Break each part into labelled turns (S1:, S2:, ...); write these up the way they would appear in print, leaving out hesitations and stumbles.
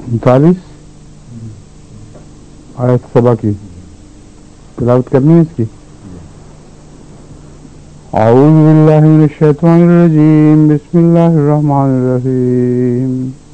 S1: 39 آیت سبا کی تلاوت کرنی ہے اس کی. اعوذ باللہ من الشیطان الرجیم بسم اللہ الرحمن الرحیم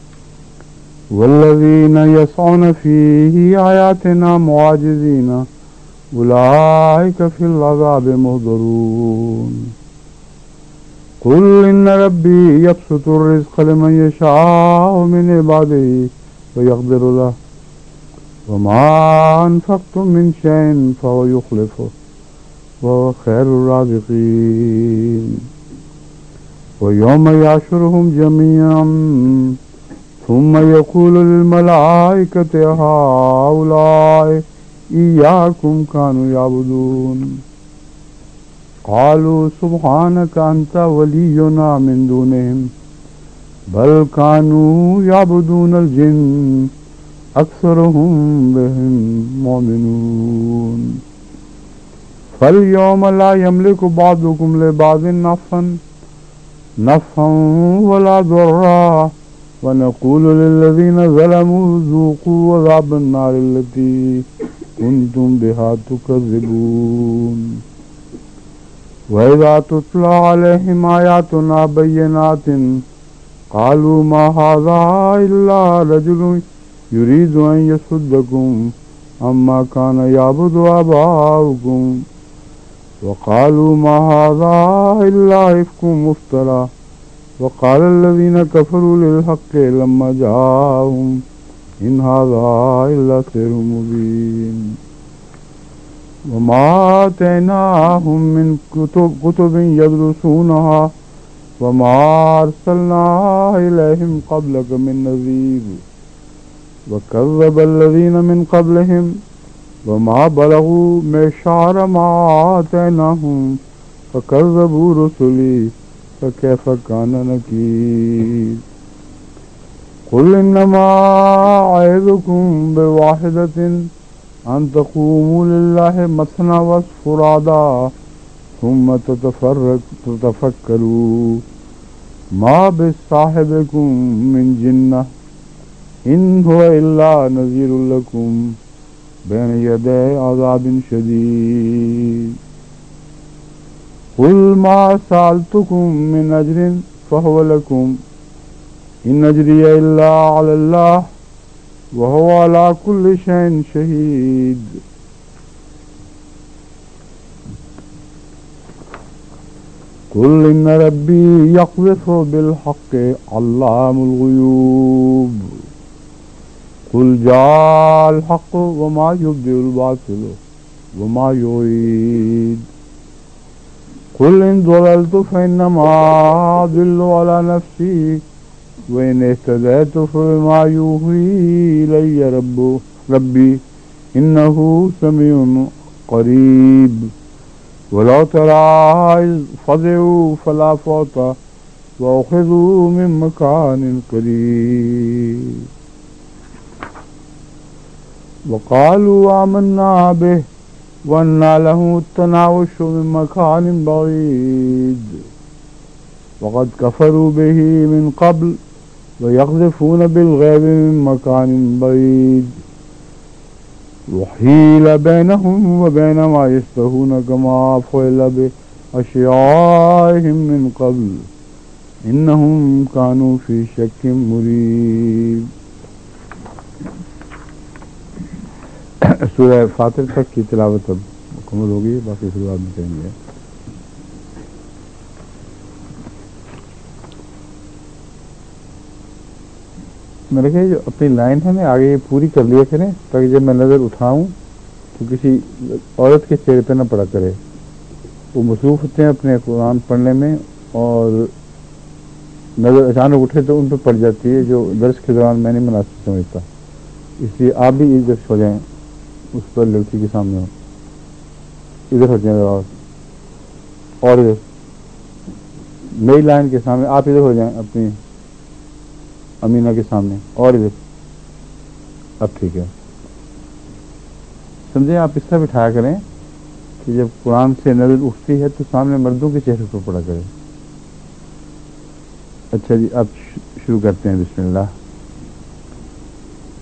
S1: والذین یسعون فی آیاتنا معاجزین اولئک فی العذاب محضرون قل ان ربی یبسط الرزق لمن یشاء من عباده ویقدر له وما انفقتم من شيء فهو يخلفه وهو خير الرازقين ويوم يحشرهم جميعا ثم يقول للملائكة هؤلاء إياكم كانوا يعبدون قالوا سبحانك أنت ولينا من دونهم بل كانوا يعبدون الجن اکثرهم بهم مؤمنون فاليوم لا يملك بعضكم لبعض نفعا ولا ضرا ونقول للذين ظلموا ذوقوا عذاب النار التي كنتم بها تكذبون وإذا تتلى عليهم آياتنا بينات قالوا ما هذا إلا رجل يريد أن يصدكم عما كان يعبد آباؤكم وقالوا ما هذا إلا إفك مفترى وقال الذين كفروا للحق لما جاءهم إن هذا إلا سحر مبين وما آتيناهم من كتب يدرسونها وما أرسلنا إليهم قبلك من نذير وكذب الذين من قبلهم وما بلغوا معشار ما آتيناهم فكذبوا رسلي فكيف كان نكير قل إنما أعظكم بواحدة أن تقوموا لله مثنى وفرادا ثم تتفكروا ما بصاحبكم من جنة إن هو إلا نذير لكم بين يدي عذاب شديد قل ما سألتكم من أجر فهو لكم إن أجري إلا على الله وهو على كل شيء شهيد قل إن ربي يقذف بالحق علام الغيوب قل جاء الحق وما يبدئ الباطل وما يعيد قل إن ضللت فإنما أضل على نفسي وإن اهتديت فبما يوحي إلي ربي إنه سميع قريب ولو ترى إذ فزعوا فلا فوت وأخذوا من مكان قريب وقالوا آمنا به وأنى له التناوش من مكان بعيد وقد كفروا به من قبل ويقذفون بالغيب من مكان بعيد وحيل بينهم وبين ما يشتهون كما فعل بأشياعهم من قبل إنهم كانوا في شك مريب. سورہ فاطر تک کی تلاوت اب مکمل ہوگی، باقی پھر بعد میں کریں گے. میں دیکھیں جو اپنی لائن ہے نا آگے یہ پوری کر لیا کریں تاکہ جب میں نظر اٹھاؤں تو کسی عورت کے چہرے پہ نہ پڑا کرے. وہ مصروف ہوتے ہیں اپنے قرآن پڑھنے میں اور نظر اچانک اٹھے تو ان پہ پڑ جاتی ہے جو درس کے دوران میں نہیں مناسب سمجھتا. اس لیے آپ بھی ادھر ہو جائیں، اس پر لڑکی کے سامنے ہو، ادھر ہو جائیں اور ادھر نئی لائن کے سامنے آپ ادھر ہو جائیں اپنی امینہ کے سامنے اور ادھر. اب ٹھیک ہے، سمجھیں آپ اس طرح بٹھایا کریں کہ جب قرآن سے نظر اٹھتی ہے تو سامنے مردوں کے چہرے پر پڑا کرے. اچھا جی اب شروع کرتے ہیں. بسم اللہ.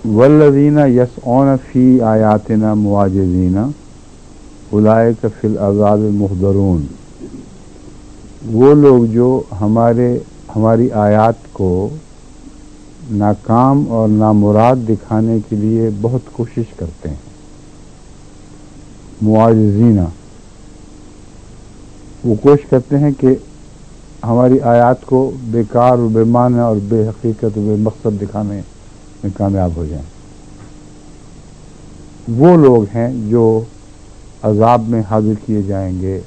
S1: والذین یسعون فی آیاتنا معاجزین اولئک فی العذاب محضرون، وہ لوگ جو ہماری آیات کو ناکام اور نامراد دکھانے کے لیے بہت کوشش کرتے ہیں، معاجزین، وہ کوشش کرتے ہیں کہ ہماری آیات کو بیکار اور بے معنی اور بے حقیقت اور بے مقصد دکھانے میں کامیاب ہو جائیں، وہ لوگ ہیں جو عذاب میں حاضر کیے جائیں گے۔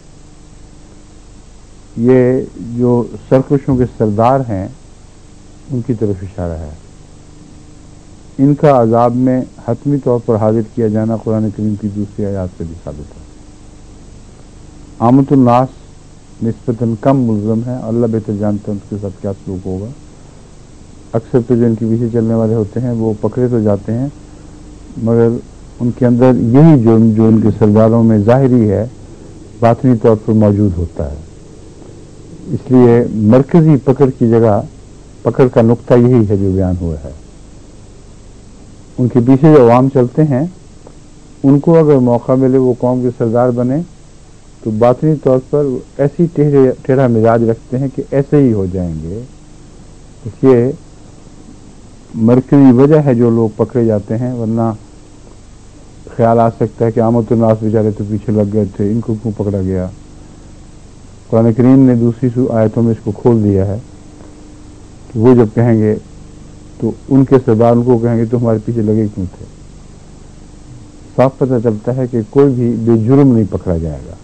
S1: یہ جو سرکشوں کے سردار ہیں ان کی طرف اشارہ ہے، ان کا عذاب میں حتمی طور پر حاضر کیا جانا قرآن کریم کی دوسری آیات سے بھی ثابت ہے۔ عامۃ الناس نسبتاً کم ملزم ہے، اللہ بہتر جانتے ہیں اس کے ساتھ کیا سلوک ہوگا۔ اکثر تو جو ان کے پیچھے چلنے والے ہوتے ہیں وہ پکڑے تو جاتے ہیں، مگر ان کے اندر یہی جو ان کے سرداروں میں ظاہری ہے باطنی طور پر موجود ہوتا ہے۔ اس لیے مرکزی پکڑ کی جگہ پکڑ کا نقطہ یہی ہے جو بیان ہوا ہے۔ ان کے پیچھے جو عوام چلتے ہیں ان کو اگر موقع ملے وہ قوم کے سردار بنے تو باطنی طور پر ایسی ٹیڑھا مزاج رکھتے ہیں کہ ایسے ہی ہو جائیں گے۔ اس یہ مرکزی وجہ ہے جو لوگ پکڑے جاتے ہیں، ورنہ خیال آ سکتا ہے کہ عامۃ الناس بیچارے تو پیچھے لگ گئے تھے، ان کو کیوں پکڑا گیا۔ قرآن کریم نے دوسری آیتوں میں اس کو کھول دیا ہے کہ وہ جب کہیں گے تو ان کے سردار ان کو کہیں گے تو ہمارے پیچھے لگے کیوں تھے۔ صاف پتہ چلتا ہے کہ کوئی بھی بے جرم نہیں پکڑا جائے گا۔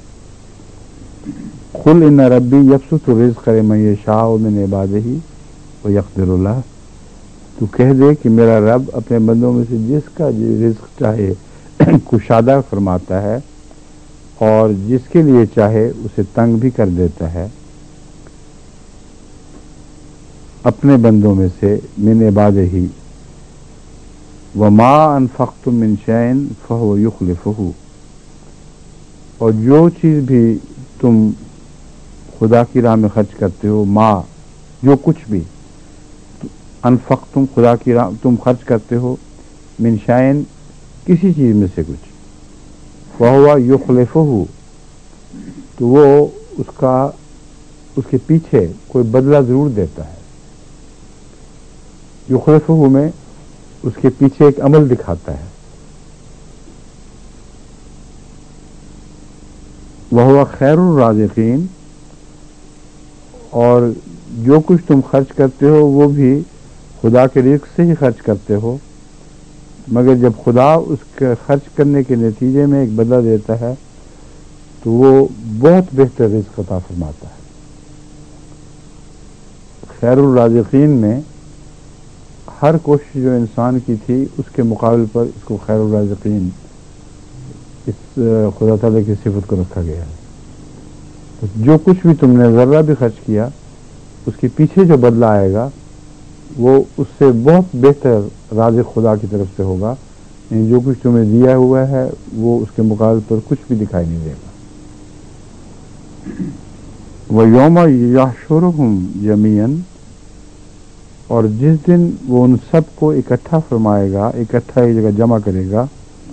S1: قل ان ربی یبسط الرزق لمن یشاء من عبادہ ویقدر له، تو کہہ دے کہ میرا رب اپنے بندوں میں سے جس کا رزق چاہے کشادہ فرماتا ہے اور جس کے لیے چاہے اسے تنگ بھی کر دیتا ہے اپنے بندوں میں سے، من عبادہ وما انفقتم من شیء فهو یخلفہ، اور جو چیز بھی تم خدا کی راہ میں خرچ کرتے ہو، جو کچھ بھی انفقتم خدا کی راہ تم خرچ کرتے ہو، من شیء کسی چیز میں سے کچھ، فہو یخلفہ، تو وہ اس کے پیچھے کوئی بدلہ ضرور دیتا ہے۔ یخلفہ میں اس کے پیچھے ایک عمل دکھاتا ہے۔ وہو خیر الرازقین، اور جو کچھ تم خرچ کرتے ہو وہ بھی خدا کے رزق سے ہی خرچ کرتے ہو، مگر جب خدا اس کے خرچ کرنے کے نتیجے میں ایک بدلہ دیتا ہے تو وہ بہت بہتر رزق عطا فرماتا ہے۔ خیر الرازقین میں ہر کوشش جو انسان کی تھی اس کے مقابل پر اس کو خیر الرازقین اس خدا تعالیٰ کی صفت کو رکھا گیا ہے۔ تو جو کچھ بھی تم نے ذرہ بھی خرچ کیا اس کے پیچھے جو بدلہ آئے گا وہ اس سے بہت بہتر رازق خدا کی طرف سے ہوگا، یعنی جو کچھ تمہیں دیا ہوا ہے وہ اس کے مقابل پر کچھ بھی دکھائی نہیں دے گا۔ وَيَوْمَ يَحْشُرُهُمْ جَمِيعًا، اور جس دن وہ ان سب کو اکٹھا فرمائے گا، اکٹھا ایک جگہ جمع کرے گا۔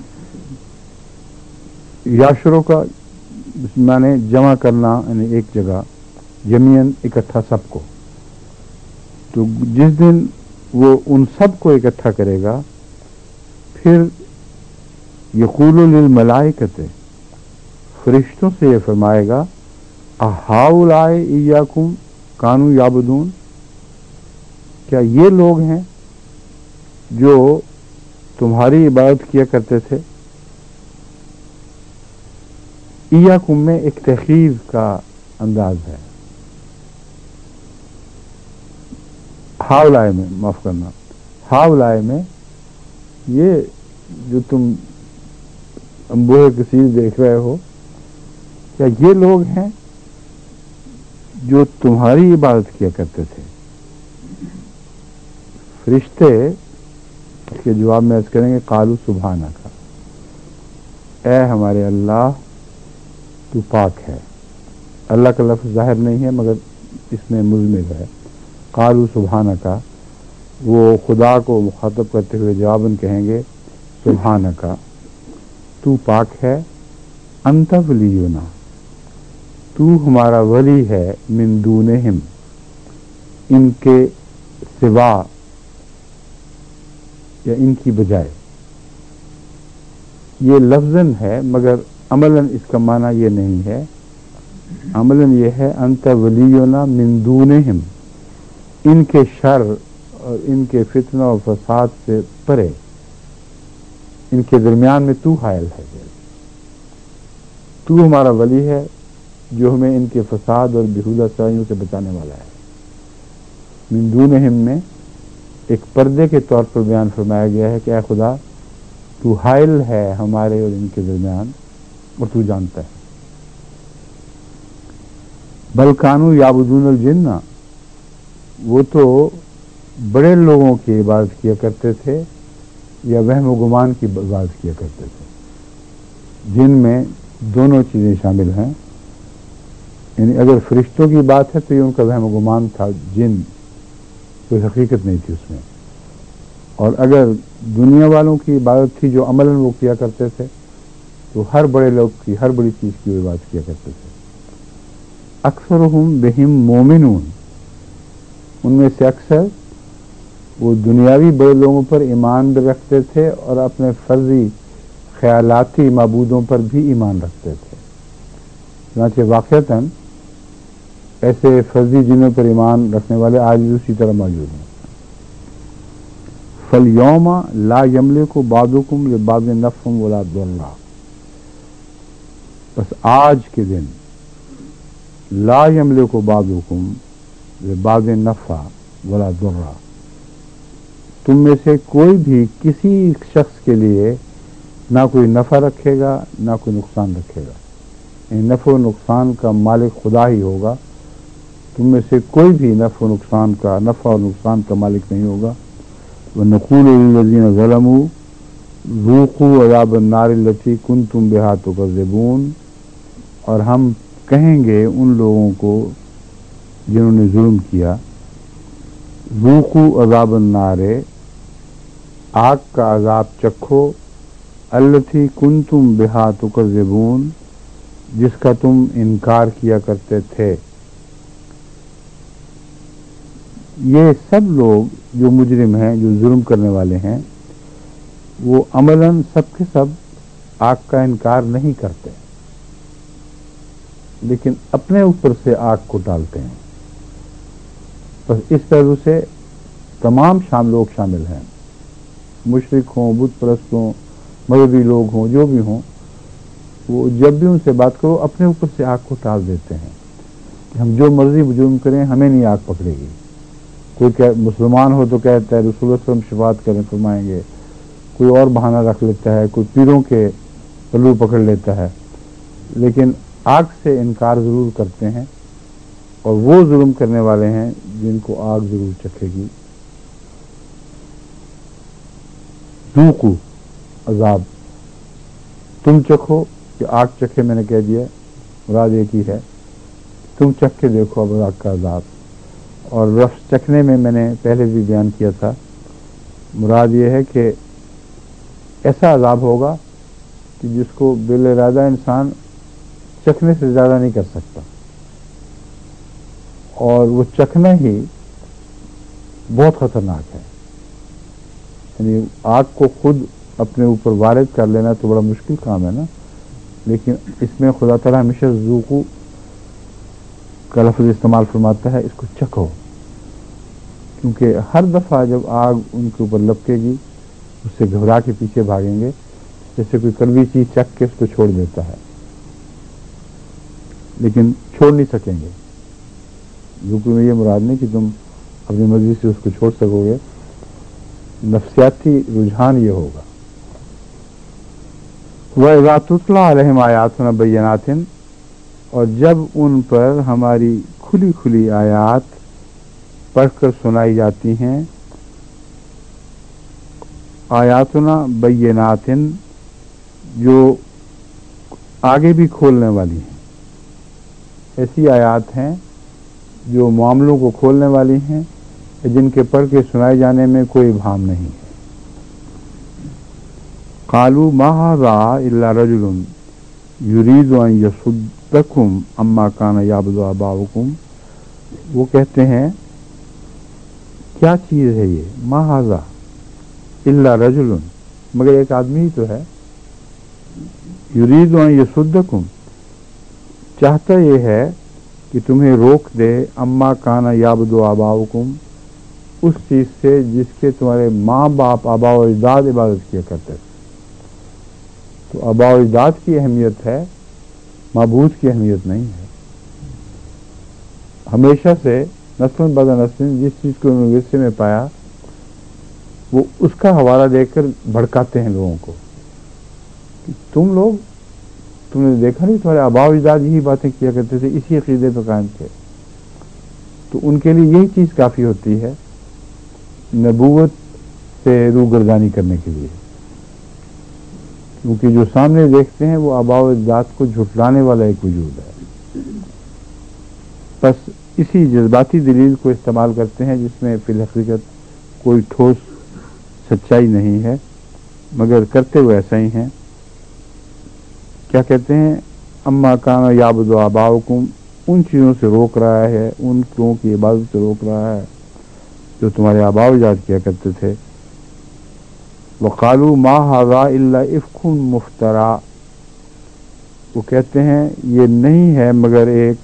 S1: یاشروں کا معنی جمع کرنا، یعنی ایک جگہ، جمیعاً اکٹھا سب کو۔ تو جس دن وہ ان سب کو اکٹھا کرے گا پھر یقول للملائکۃ، فرشتوں سے یہ فرمائے گا، اہؤلاء ایاکم کانوا یعبدون، کیا یہ لوگ ہیں جو تمہاری عبادت کیا کرتے تھے؟ ایاکم میں ایک تخیر کا انداز ہے، ہاؤلاء میں، معاف کرنا، ہاؤلاء میں یہ جو تم انبوہ کثیر دیکھ رہے ہو، کیا یہ لوگ ہیں جو تمہاری عبادت کیا کرتے تھے؟ فرشتے اس کے جواب میں عرض کریں گے، قالوا سبحانک، اے ہمارے اللہ تو پاک ہے۔ اللہ کا لفظ ظاہر نہیں ہے مگر اس میں مضمر ہے۔ قالوا سبحانک، وہ خدا کو مخاطب کرتے ہوئے جواباً کہیں گے سبحانکا، تو پاک ہے، انت ولینا، تو ہمارا ولی ہے، من دونہم، ان کے سوا یا ان کی بجائے. یہ لفظاً ہے مگر عملاً اس کا معنی یہ نہیں ہے. عملاً یہ ہے انت ولینا من دونہم، ان کے شر اور ان کے فتنہ و فساد سے پرے، ان کے درمیان میں تو حائل ہے. تو ہمارا ولی ہے جو ہمیں ان کے فساد اور بیہودہ سائیوں سے بچانے والا ہے. من دونہم میں ایک پردے کے طور پر بیان فرمایا گیا ہے کہ اے خدا تو حائل ہے ہمارے اور ان کے درمیان اور تو جانتا ہے. بل کانوا یعبدون الجن، وہ تو بڑے لوگوں کی عبادت کیا کرتے تھے یا وہم و گمان کی عبادت کیا کرتے تھے. جن میں دونوں چیزیں شامل ہیں. یعنی اگر فرشتوں کی بات ہے تو یہ ان کا وہم و گمان تھا، جن کوئی حقیقت نہیں تھی اس میں. اور اگر دنیا والوں کی عبادت تھی جو عملاً وہ کیا کرتے تھے تو ہر بڑے لوگ کی ہر بڑی چیز کی وہ عبادت کیا کرتے تھے. اکثرہم بہم مومنون، ان میں سے اکثر وہ دنیاوی بڑے لوگوں پر ایمان بھی رکھتے تھے اور اپنے فرضی خیالاتی معبودوں پر بھی ایمان رکھتے تھے. چنانچہ واقعتاً ایسے فرضی جنوں پر ایمان رکھنے والے آج بھی اسی طرح موجود ہیں. فَالْيَوْمَ لَا يَمْلِكُ بَعْضُكُمْ لِبَعْضٍ نَفْعًا وَلَا ضَرًّا، بس آج کے دن لا یملک بعضکم لبعض نفعا ولا ضرا، تم میں سے کوئی بھی کسی شخص کے لیے نہ کوئی نفع رکھے گا نہ کوئی نقصان رکھے گا. یعنی نفع و نقصان کا مالک خدا ہی ہوگا. تم میں سے کوئی بھی نفع و نقصان کا مالک نہیں ہوگا. وَنَقُولُ لِلَّذِينَ ظَلَمُوا ذُوقُوا عَذَابَ النَّارِ الَّتِي كُنتُمْ بِهَا تُكَذِّبُونَ، اور ہم کہیں گے ان لوگوں کو جنہوں نے ظلم کیا، ذوقوا عذاب النار، آگ کا عذاب چکھو، التی کنتم بہا تکذبون، جس کا تم انکار کیا کرتے تھے. یہ سب لوگ جو مجرم ہیں، جو ظلم کرنے والے ہیں، وہ عملاً سب کے سب آگ کا انکار نہیں کرتے لیکن اپنے اوپر سے آگ کو ڈالتے ہیں. بس اس پہلو سے تمام لوگ شامل ہیں، مشرک ہوں، بت پرست ہوں، مذہبی لوگ ہوں، جو بھی ہوں، وہ جب بھی ان سے بات کرو اپنے اوپر سے آگ کو ٹال دیتے ہیں کہ ہم جو مرضی جرم کریں ہمیں نہیں آگ پکڑے گی. کوئی مسلمان ہو تو کہتا ہے رسول اللہ صلی اللہ علیہ وسلم شفاعت کریں فرمائیں گے، کوئی اور بہانہ رکھ لیتا ہے، کوئی پیروں کے پلو پکڑ لیتا ہے، لیکن آگ سے انکار ضرور کرتے ہیں. اور وہ ظلم کرنے والے ہیں جن کو آگ ضرور چکھے گی. ذوقوا عذاب، تم چکھو، کہ آگ چکھے میں نے کہہ دیا، مراد ایک ہی ہے، تم چکھ کے دیکھو اب آگ کا عذاب. اور لفظ چکھنے میں نے پہلے بھی بیان کیا تھا، مراد یہ ہے کہ ایسا عذاب ہوگا کہ جس کو بالارادہ انسان چکھنے سے زیادہ نہیں کر سکتا، اور وہ چکھنا ہی بہت خطرناک ہے. یعنی آگ کو خود اپنے اوپر وارد کر لینا تو بڑا مشکل کام ہے نا، لیکن اس میں خدا تعالیٰ ہمیشہ ذوقو کا لفظ استعمال فرماتا ہے، اس کو چکھو، کیونکہ ہر دفعہ جب آگ ان کے اوپر لپکے گی اس سے گھبرا کے پیچھے بھاگیں گے، جیسے کوئی کڑوی چیز چکھ کے اس کو چھوڑ دیتا ہے لیکن چھوڑ نہیں سکیں گے. ذوقو میں یہ مراد نہیں کہ تم اپنی مرضی سے اس کو چھوڑ سکو گے، نفسیاتی رجحان یہ ہوگا. وَإِذَا تُتْلَىٰ عَلَيْهِمْ آيَاتُنَا بَيِّنَاتٍ، اور جب ان پر ہماری کھلی کھلی آیات پڑھ کر سنائی جاتی ہیں، آیاتنا بینات، جو آگے بھی کھولنے والی ہیں. ایسی آیات ہیں جو معاملوں کو کھولنے والی ہیں جن کے پڑھ کے سنائے جانے میں کوئی ابہام نہیں ہے۔ قالوا ما هذا الا رجل يريد ان يصدكم عما كان يعبد آباؤكم، وہ کہتے ہیں کیا چیز ہے یہ، ما هذا الا رجل، مگر ایک آدمی ہی تو ہے، يريد ان يصدكم، چاہتا یہ ہے کہ تمہیں روک دے، اما کانا یعبد آباؤکم، اس چیز سے جس کے تمہارے ماں باپ آبا و اجداد عبادت کیا کرتے تھے۔ تو آبا و اجداد کی اہمیت ہے، معبود کی اہمیت نہیں ہے۔ ہمیشہ سے نسل بعد نسل جس چیز کو انہوں نے ورثے میں پایا وہ اس کا حوالہ دے کر بھڑکاتے ہیں لوگوں کو کہ تم نے دیکھا نہیں تمہارے آبا و اجداد یہی باتیں کیا کرتے تھے، اسی عقیدے پہ قائم تھے، تو ان کے لیے یہی چیز کافی ہوتی ہے نبوت سے روگردانی کرنے کے لیے، کیونکہ جو سامنے دیکھتے ہیں وہ آبا و اجداد کو جھٹلانے والا ایک وجود ہے۔ بس اسی جذباتی دلیل کو استعمال کرتے ہیں جس میں فی الحقیقت کوئی ٹھوس سچائی نہیں ہے، مگر کرتے ہوئے ایسا ہی ہیں۔ کیا کہتے ہیں، اما کان یعبد آباؤکم، ان چیزوں سے روک رہا ہے، ان لوگوں کی عبادت سے روک رہا ہے جو تمہارے آبا و اجداد کیا کرتے تھے۔ وقالوا ما هذا الا افک مفترا، وہ کہتے ہیں یہ نہیں ہے مگر ایک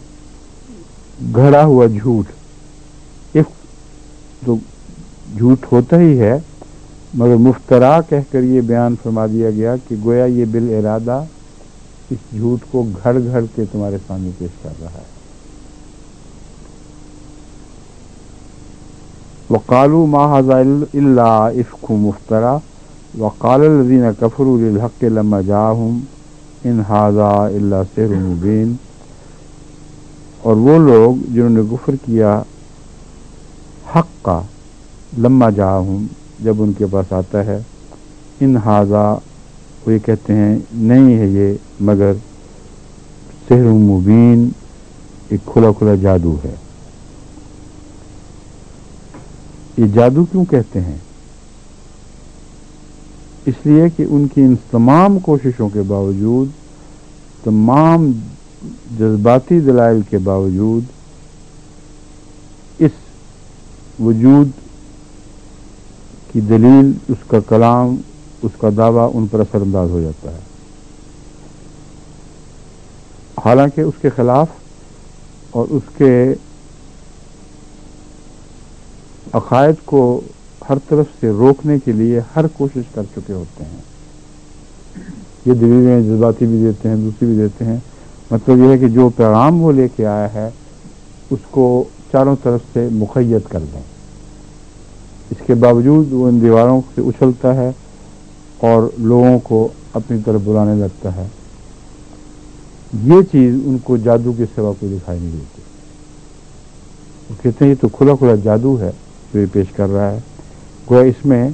S1: گھڑا ہوا جھوٹ، افک تو جھوٹ ہوتا ہی ہے، مگر مفترا کہہ کر یہ بیان فرما دیا گیا کہ گویا یہ بالارادہ اس جھوٹ کو گھڑ گھڑ کے تمہارے سامنے پیش کر رہا ہے۔ وقالوا ما هذا الا افک مفترا وقال الذين كفروا للحق لما جاءهم ان هذا الا سحر مبين، اور وہ لوگ جنہوں نے کفر کیا حق کا، لما جاءهم جب ان کے پاس آتا ہے، ان هذا وہ یہ کہتے ہیں نہیں ہے یہ مگر سحر مبین، ایک کھلا کھلا جادو ہے۔ یہ جادو کیوں کہتے ہیں؟ اس لیے کہ ان کی ان تمام کوششوں کے باوجود، تمام جذباتی دلائل کے باوجود، اس وجود کی دلیل، اس کا کلام، اس کا دعویٰ ان پر اثر انداز ہو جاتا ہے، حالانکہ اس کے خلاف اور اس کے عقائد کو ہر طرف سے روکنے کے لیے ہر کوشش کر چکے ہوتے ہیں۔ یہ دلیلیں جذباتی بھی دیتے ہیں، دوسری بھی دیتے ہیں، مطلب یہ ہے کہ جو پیغام وہ لے کے آیا ہے اس کو چاروں طرف سے مقید کر دیں، اس کے باوجود وہ ان دیواروں سے اچھلتا ہے اور لوگوں کو اپنی طرف بلانے لگتا ہے۔ یہ چیز ان کو جادو کے سوا کوئی دکھائی نہیں دیتی۔ وہ کہتے ہیں یہ تو کھلا کھلا جادو ہے جو یہ پیش کر رہا ہے، گویا اس میں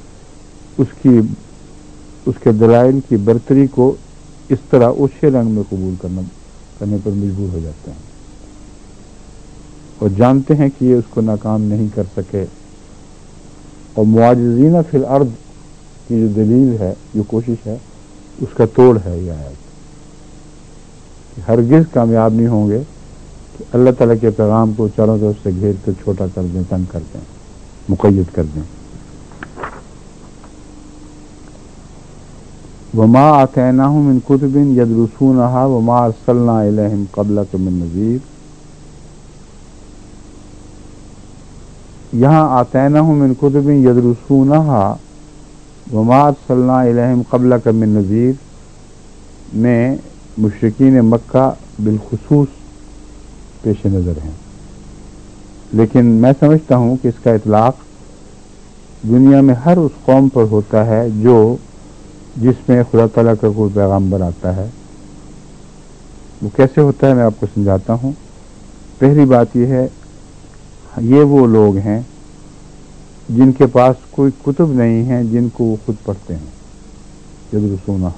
S1: اس کے دلائل کی برتری کو اس طرح اچھے رنگ میں قبول کرنے پر مجبور ہو جاتے ہیں، اور جانتے ہیں کہ یہ اس کو ناکام نہیں کر سکے۔ اور معاجزین فی الارض کی جو دلیل ہے، جو کوشش ہے، اس کا توڑ ہے یہ آیت کہ ہرگز کامیاب نہیں ہوں گے کہ اللہ تعالیٰ کے پیغام کو چاروں طرف سے گھیر کر چھوٹا کر دیں، تنگ کر دیں، مقید کر دیں۔ وما آتیناہم من کتب یدرسونہا وما ارسلنا الیہم قبلک من نذیر، یہاں آتیناہم من کتب یدرسونہا وما ارسلنا الیہم قبلک من نذیر میں مشرکین مکہ بالخصوص پیش نظر ہیں، لیکن میں سمجھتا ہوں کہ اس کا اطلاق دنیا میں ہر اس قوم پر ہوتا ہے جس میں خدا تعالیٰ کا کوئی پیغامبر آتا ہے۔ وہ کیسے ہوتا ہے میں آپ کو سمجھاتا ہوں۔ پہلی بات یہ ہے، یہ وہ لوگ ہیں جن کے پاس کوئی کتب نہیں ہیں جن کو وہ خود پڑھتے ہیں، یدرسونہا،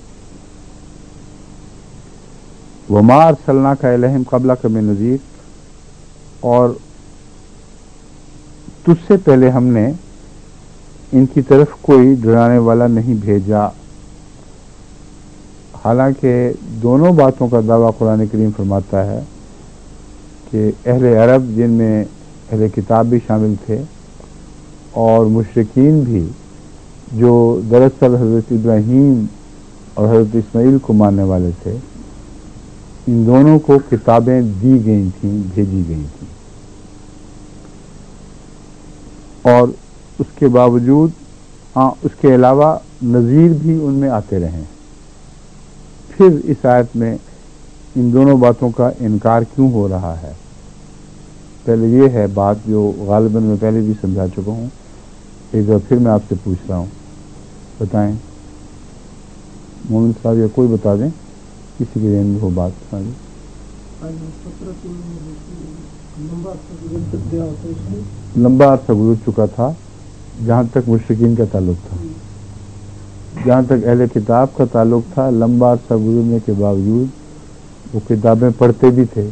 S1: وما ارسلناک الیہم قبلک من نذیر، اور تجھ سے پہلے ہم نے ان کی طرف کوئی ڈرانے والا نہیں بھیجا. حالانکہ دونوں باتوں کا دعویٰ قرآن کریم فرماتا ہے کہ اہل عرب جن میں اہل کتاب بھی شامل تھے اور مشرکین بھی جو دراصل حضرت ابراہیم اور حضرت اسماعیل کو ماننے والے تھے، ان دونوں کو کتابیں دی گئی تھیں، بھیجی گئی تھیں، اور اس کے باوجود اس کے علاوہ نذیر بھی ان میں آتے رہے. پھر اس آیت میں ان دونوں باتوں کا انکار کیوں ہو رہا ہے؟ پہلے یہ ہے بات جو غالباً میں پہلے بھی سمجھا چکا ہوں، ایک بار پھر میں آپ سے پوچھ رہا ہوں، بتائیں مومن صاحب یا کوئی بتا دیں کسی کے ذہن میں ہو بات. ہاں جی، لمبا عرصہ گزر چکا تھا جہاں تک مشرکین کا تعلق تھا. جہاں تک اہل کتاب کا تعلق تھا، لمبا عرصہ گزرنے کے باوجود وہ کتابیں پڑھتے بھی تھے.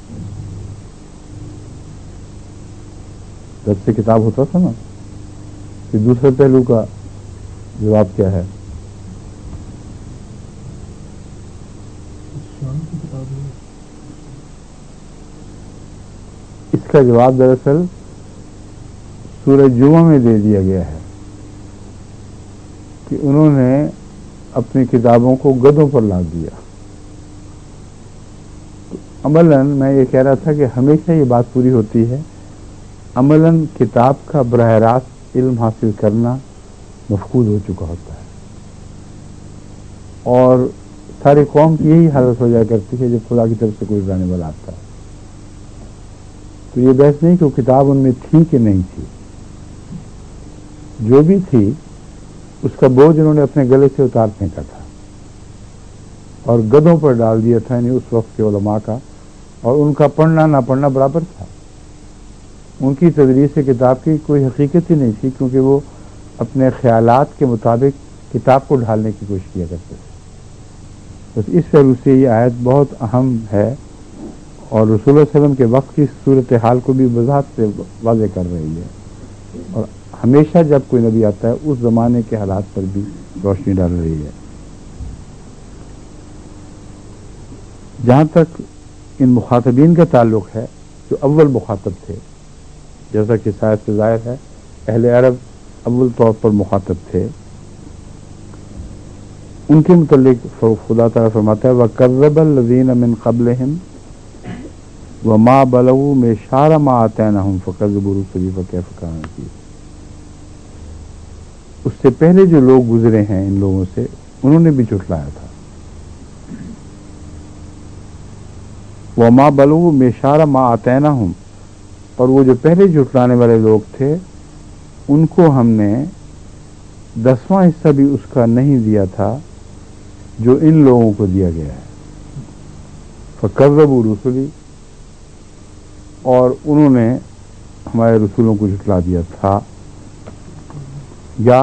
S1: جب سے کتاب ہوتا تھا نا. پھر دوسرے پہلو کا جواب کیا ہے؟ اس کا جواب دراصل سورہ جمعہ میں دے دیا گیا ہے کہ انہوں نے اپنی کتابوں کو گدھوں پر لاد دیا. عملاً میں یہ کہہ رہا تھا کہ ہمیشہ یہ بات پوری ہوتی ہے، عملاً کتاب کا براہ راست علم حاصل کرنا مفقود ہو چکا ہوتا ہے، اور ساری قوم کی یہی حالت ہو جایا کرتی ہے جب خدا کی طرف سے کوئی ڈرانے والا آتا ہے. تو یہ بحث نہیں کہ وہ کتاب ان میں تھی کہ نہیں تھی، جو بھی تھی اس کا بوجھ انہوں نے اپنے گلے سے اتارنے کا تھا اور گدھوں پر ڈال دیا تھا، یعنی اس وقت کے علماء کا، اور ان کا پڑھنا نہ پڑھنا برابر تھا. ان کی تدریس کتاب کی کوئی حقیقت ہی نہیں تھی، کیونکہ وہ اپنے خیالات کے مطابق کتاب کو ڈھالنے کی کوشش کیا کرتے تھے. بس اس پہلو سے یہ آیت بہت اہم ہے اور رسول اللہ علیہ وسلم کے وقت کی صورتحال کو بھی وضاحت سے واضح کر رہی ہے، اور ہمیشہ جب کوئی نبی آتا ہے اس زمانے کے حالات پر بھی روشنی ڈال رہی ہے. جہاں تک ان مخاطبین کا تعلق ہے جو اول مخاطب تھے، جیسا کہ شاید سے ظاہر ہے اہل عرب اول طور پر مخاطب تھے، ان کے متعلق خدا تعالیٰ فرماتا ہے وَكَذَّبَ الَّذِينَ مِن قَبْلِهِمْ وَمَا بَلَغُوا مِعْشَارَ مَا آتَيْنَاهُمْ فَكَذَّبُوا رُسُلِي فَكَيْفَ كَانَ نَكِيرِ. اس سے پہلے جو لوگ گزرے ہیں ان لوگوں سے، انہوں نے بھی جھٹلایا تھا. وَمَا بَلَغُوا مِعْشَارَ مَا آتَيْنَاهُمْ، اور وہ جو پہلے جھٹلانے والے لوگ تھے ان کو ہم نے 10واں حصہ بھی اس کا نہیں دیا تھا جو ان لوگوں کو دیا گیا ہے. فَكَذَّبُوا رُسُلِي، اور انہوں نے ہمارے رسولوں کو جھٹلا دیا تھا. یا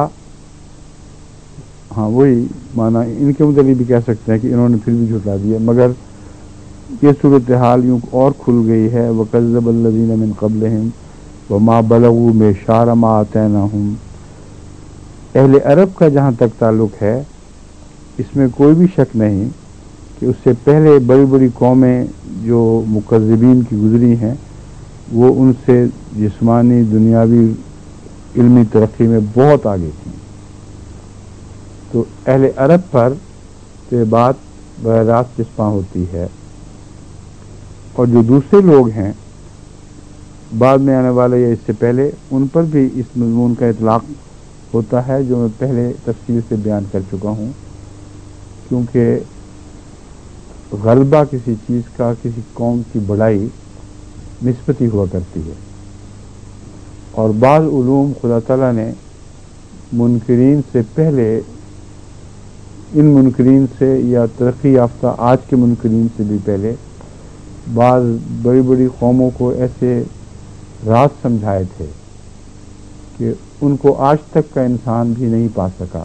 S1: ہاں وہی معنی ان کے متعلق بھی کہہ سکتے ہیں کہ انہوں نے پھر بھی جھٹلا دیا، مگر یہ صورتحال یوں اور کھل گئی ہے وَكَذَّبَ الَّذِينَ مِن قَبْلِهِمْ وَمَا بَلَغُوا مِعْشَارَ مَا آتَيْنَاهُمْ. اہل عرب کا جہاں تک تعلق ہے اس میں کوئی بھی شک نہیں کہ اس سے پہلے بڑی بڑی قومیں جو مکذبین کی گزری ہیں وہ ان سے جسمانی دنیاوی علمی ترقی میں بہت آگے تھیں. تو اہل عرب پر یہ بات براہ راست چسپاں ہوتی ہے، اور جو دوسرے لوگ ہیں بعد میں آنے والے یا اس سے پہلے، ان پر بھی اس مضمون کا اطلاق ہوتا ہے جو میں پہلے تفصیل سے بیان کر چکا ہوں. کیونکہ غلبہ کسی چیز کا، کسی قوم کی بڑائی نسبتی ہوا کرتی ہے، اور بعض علوم خدا تعالیٰ نے منکرین سے پہلے ان منکرین سے یا ترقی یافتہ آج کے منکرین سے بھی پہلے بعض بڑی بڑی قوموں کو ایسے راز سمجھائے تھے کہ ان کو آج تک کا انسان بھی نہیں پا سکا.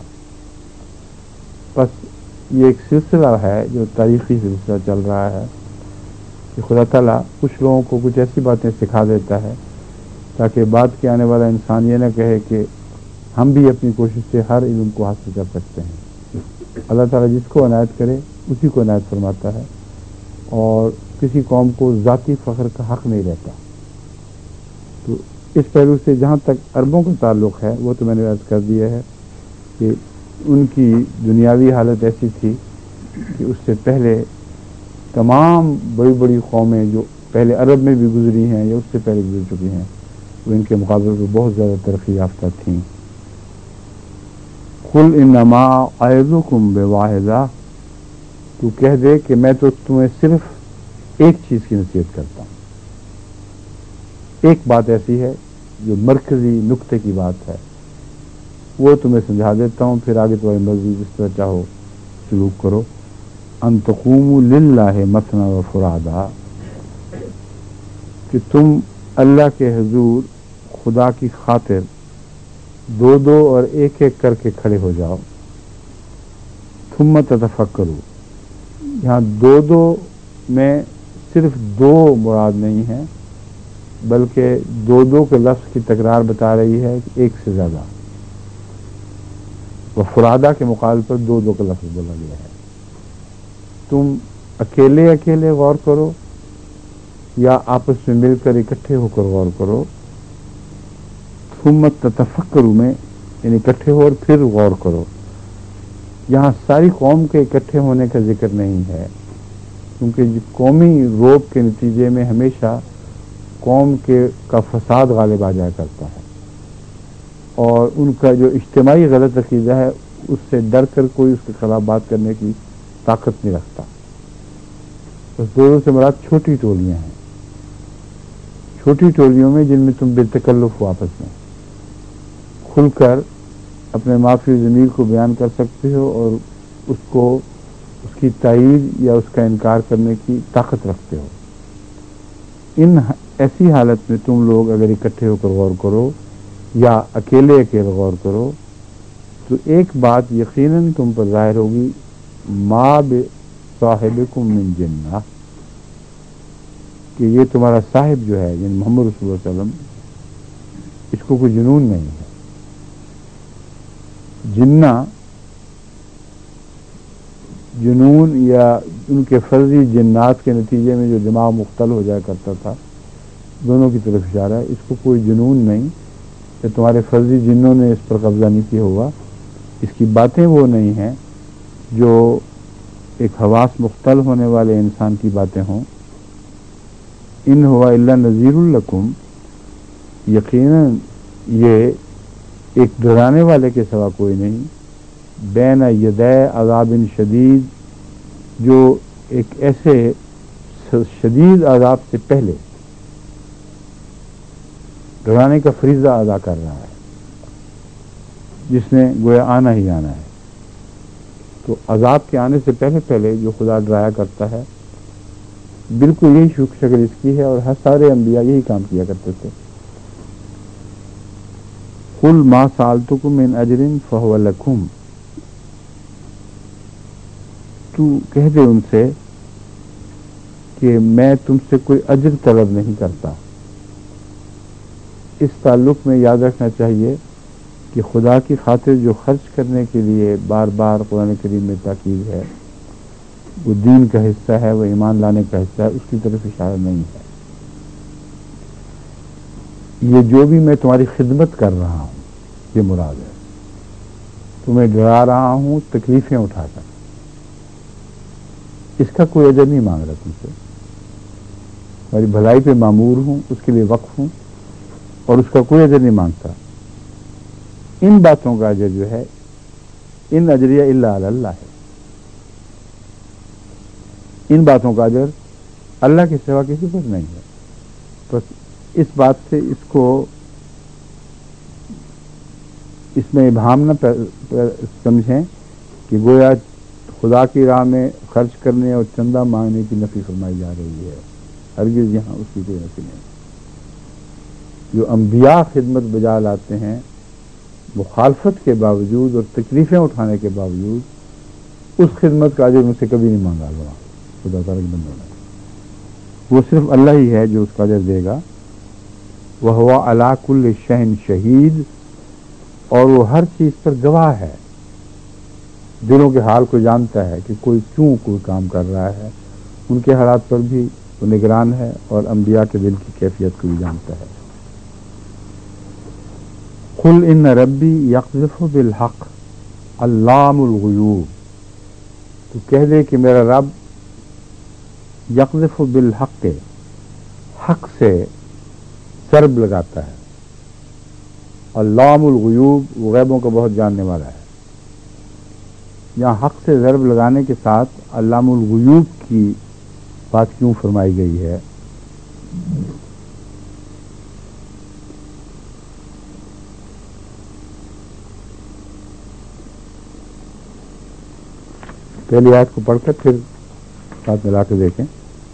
S1: بس یہ ایک سلسلہ ہے جو تاریخی سلسلہ چل رہا ہے کہ خدا تعالیٰ کچھ لوگوں کو کچھ ایسی باتیں سکھا دیتا ہے تاکہ بعد کے آنے والا انسان یہ نہ کہے کہ ہم بھی اپنی کوشش سے ہر علم کو حاصل کر سکتے ہیں۔ اللہ تعالیٰ جس کو عنایت کرے اسی کو عنایت فرماتا ہے، اور کسی قوم کو ذاتی فخر کا حق نہیں رہتا۔ تو اس پہلو سے جہاں تک عربوں کا تعلق ہے وہ تو میں نے عرض کر دیا ہے کہ ان کی دنیاوی حالت ایسی تھی کہ اس سے پہلے تمام بڑی بڑی قومیں جو پہلے عرب میں بھی گزری ہیں یا اس سے پہلے گزر چکی ہیں وہ ان کے مقابلے میں بہت زیادہ ترقی یافتہ تھیں۔ قل انما اعظکم بواحدہ، تو کہہ دے کہ میں تو تمہیں صرف ایک چیز کی نصیحت کرتا ہوں، ایک بات ایسی ہے جو مرکزی نقطے کی بات ہے، وہ تمہیں سمجھا دیتا ہوں، پھر آگے تمہاری مرضی جس طرح چاہو سلوک کرو۔ ان تقوموا للہ مثنی و فرادا، کہ تم اللہ کے حضور خدا کی خاطر دو دو اور ایک ایک کر کے کھڑے ہو جاؤ۔ ثم تتفکروا، یہاں دو دو میں صرف دو مراد نہیں ہے بلکہ دو دو کے لفظ کی تکرار بتا رہی ہے کہ ایک سے زیادہ، وہ فرادہ کے مقابل پر دو دو کا لفظ بولا گیا ہے۔ تم اکیلے اکیلے غور کرو یا آپس میں مل کر اکٹھے ہو کر غور کرو۔ ثم تتفکروا میں یعنی اکٹھے ہو اور پھر غور کرو، یہاں ساری قوم کے اکٹھے ہونے کا ذکر نہیں ہے، کیونکہ قومی روب کے نتیجے میں ہمیشہ قوم کا فساد غالب آ جایا کرتا ہے، اور ان کا جو اجتماعی غلط عقیدہ ہے اس سے ڈر کر کوئی اس کے خلاف بات کرنے کی طاقت نہیں رکھتا۔ بس دو سے مراد چھوٹی ٹولیاں ہیں، چھوٹی ٹولیوں میں جن میں تم بے تکلف ہو آپس میں کھل کر اپنے معافی ضمیر کو بیان کر سکتے ہو اور اس کی تائید یا اس کا انکار کرنے کی طاقت رکھتے ہو۔ ایسی حالت میں تم لوگ اگر اکٹھے ہو کر غور کرو یا اکیلے اکیلے غور کرو تو ایک بات یقیناً تم پر ظاہر ہوگی، ما بصاحبکم من جنہ، کہ یہ تمہارا صاحب جو ہے یعنی محمد رسول اللہ علیہ وسلم اس کو کوئی جنون نہیں ہے۔ جنہ جنون یا ان کے فرضی جنات کے نتیجے میں جو دماغ مختل ہو جایا کرتا تھا، دونوں کی طرف اشارہ ہے، اس کو کوئی جنون نہیں کہ تمہارے فرضی جنوں نے اس پر قبضہ نہیں کیا ہوا۔ اس کی باتیں وہ نہیں ہیں جو ایک حواس مختل ہونے والے انسان کی باتیں ہوں۔ ان ہوا الا نذیر لکم، یقیناً یہ ایک ڈرانے والے کے سوا کوئی نہیں، بین یدے عذاب شدید، جو ایک ایسے شدید عذاب سے پہلے ڈرانے کا فریضہ ادا کر رہا ہے جس نے گویا آنا ہی آنا ہے۔ تو عذاب کے آنے سے پہلے پہلے جو خدا ڈرایا کرتا ہے، بالکل یہی شکل اس کی ہے، اور ہر سارے انبیاء یہی کام کیا کرتے تھے۔ قل ما سألتکم من اجر فہو لکم، تو کہہ دے ان سے کہ میں تم سے کوئی اجر طلب نہیں کرتا۔ اس تعلق میں یاد رکھنا چاہیے کہ خدا کی خاطر جو خرچ کرنے کے لیے بار بار قرآن کریم میں تاکید ہے، وہ دین کا حصہ ہے، وہ ایمان لانے کا حصہ ہے، اس کی طرف اشارہ نہیں ہے۔ یہ جو بھی میں تمہاری خدمت کر رہا ہوں یہ مراد ہے، تمہیں ڈرا رہا ہوں تکلیفیں اٹھا کر، اس کا کوئی اجر نہیں مانگ رہا تم سے، تمہاری بھلائی پہ مامور ہوں، اس کے لیے وقف ہوں اور اس کا کوئی اجر نہیں مانگتا۔ ان باتوں کا اجر جو ہے ان اجریہ الا علی اللہ ہے، ان باتوں کا اجر اللہ کے سوا کسی پر نہیں ہے۔ بس اس بات سے اس میں ابہام نہ سمجھیں کہ گویا خدا کی راہ میں خرچ کرنے اور چندہ مانگنے کی نفی فرمائی جا رہی ہے، ہرگز یہاں اس کی کوئی نفی نہیں۔ جو انبیاء خدمت بجا لاتے ہیں مخالفت کے باوجود اور تکلیفیں اٹھانے کے باوجود، اس خدمت کا اجر مجھ سے کبھی نہیں مانگا اللہ خدا تعالیٰ کے بندوں نے، وہ صرف اللہ ہی ہے جو اس کا اجر دے گا۔ وَهُوَ عَلَى كُلِّ شَيْءٍ شَهِيدٌ، اور وہ ہر چیز پر گواہ ہے، دلوں کے حال کو جانتا ہے کہ کوئی کیوں کوئی کام کر رہا ہے، ان کے حالات پر بھی وہ نگران ہے، اور انبیاء کے دل کی کیفیت کو بھی جانتا ہے۔ قُلْ إِنَّ رَبِّي يَقْذِفُ بِالْحَقِّ عَلَّامُ الْغُیُوبِ، تو کہہ دے کہ میرا رب یقذف بالحق، حق سے ضرب لگاتا ہے، علام الغیوب، وہ غیبوں کا بہت جاننے والا ہے۔ یہاں حق سے ضرب لگانے کے ساتھ علام الغیوب کی بات کیوں فرمائی گئی ہے؟ پہلی آیت کو پڑھ کر پھر ساتھ ملا کے دیکھیں۔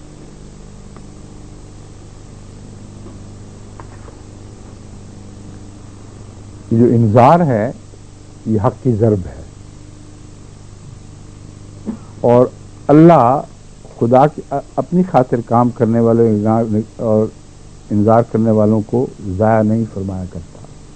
S1: جو انذار ہے یہ حق کی ضرب ہے، اور اللہ خدا کی اپنی خاطر کام کرنے والوں اور انذار کرنے والوں کو ضائع نہیں فرمایا کرتا۔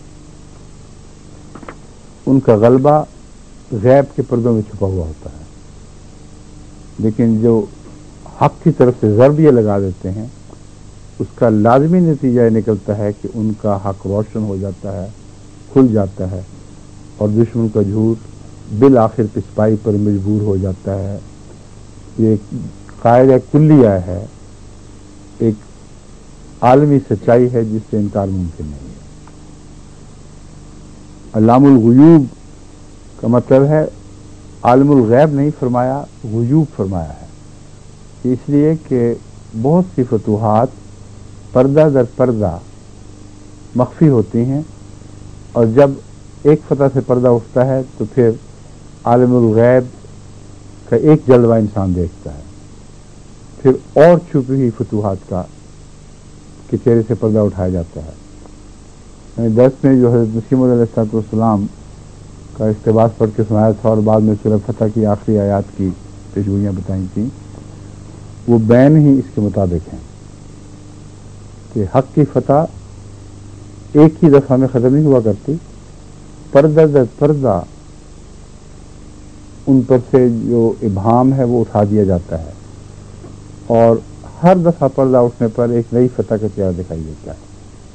S1: ان کا غلبہ غیب کے پردوں میں چھپا ہوا ہوتا ہے، لیکن جو حق کی طرف سے ضرب یہ لگا دیتے ہیں، اس کا لازمی نتیجہ یہ نکلتا ہے کہ ان کا حق روشن ہو جاتا ہے، کھل جاتا ہے، اور دشمن کا جھوٹ بالآخر پسپائی پر مجبور ہو جاتا ہے۔ یہ ایک قاعدہ کلیہ ہے، ایک عالمی سچائی ہے جس سے انکار ممکن نہیں ہے۔ علام الغیوب کا مطلب ہے عالم الغیب نہیں فرمایا، غیوب فرمایا ہے، اس لیے کہ بہت سی فتوحات پردہ در پردہ مخفی ہوتی ہیں، اور جب ایک فتح سے پردہ اٹھتا ہے تو پھر عالم الغیب کا ایک جلوہ انسان دیکھتا ہے، پھر اور چھپی ہوئی فتوحات کا کے چہرے سے پردہ اٹھایا جاتا ہے۔ درس میں جو حضرت مسیح موعود علیہ السلام کا اقتباس پڑھ کے سنایا تھا، اور بعد میں سورہ فتح کی آخری آیات کی پیشگوئیاں بتائی تھیں، وہ بین ہی اس کے مطابق ہیں کہ حق کی فتح ایک ہی دفعہ میں ختم نہیں ہوا کرتی، پردہ در پردہ ان پر سے جو ابہام ہے وہ اٹھا دیا جاتا ہے، اور ہر دفعہ پردہ اٹھنے پر ایک نئی فتح کا چہرہ دکھائی دیتا ہے۔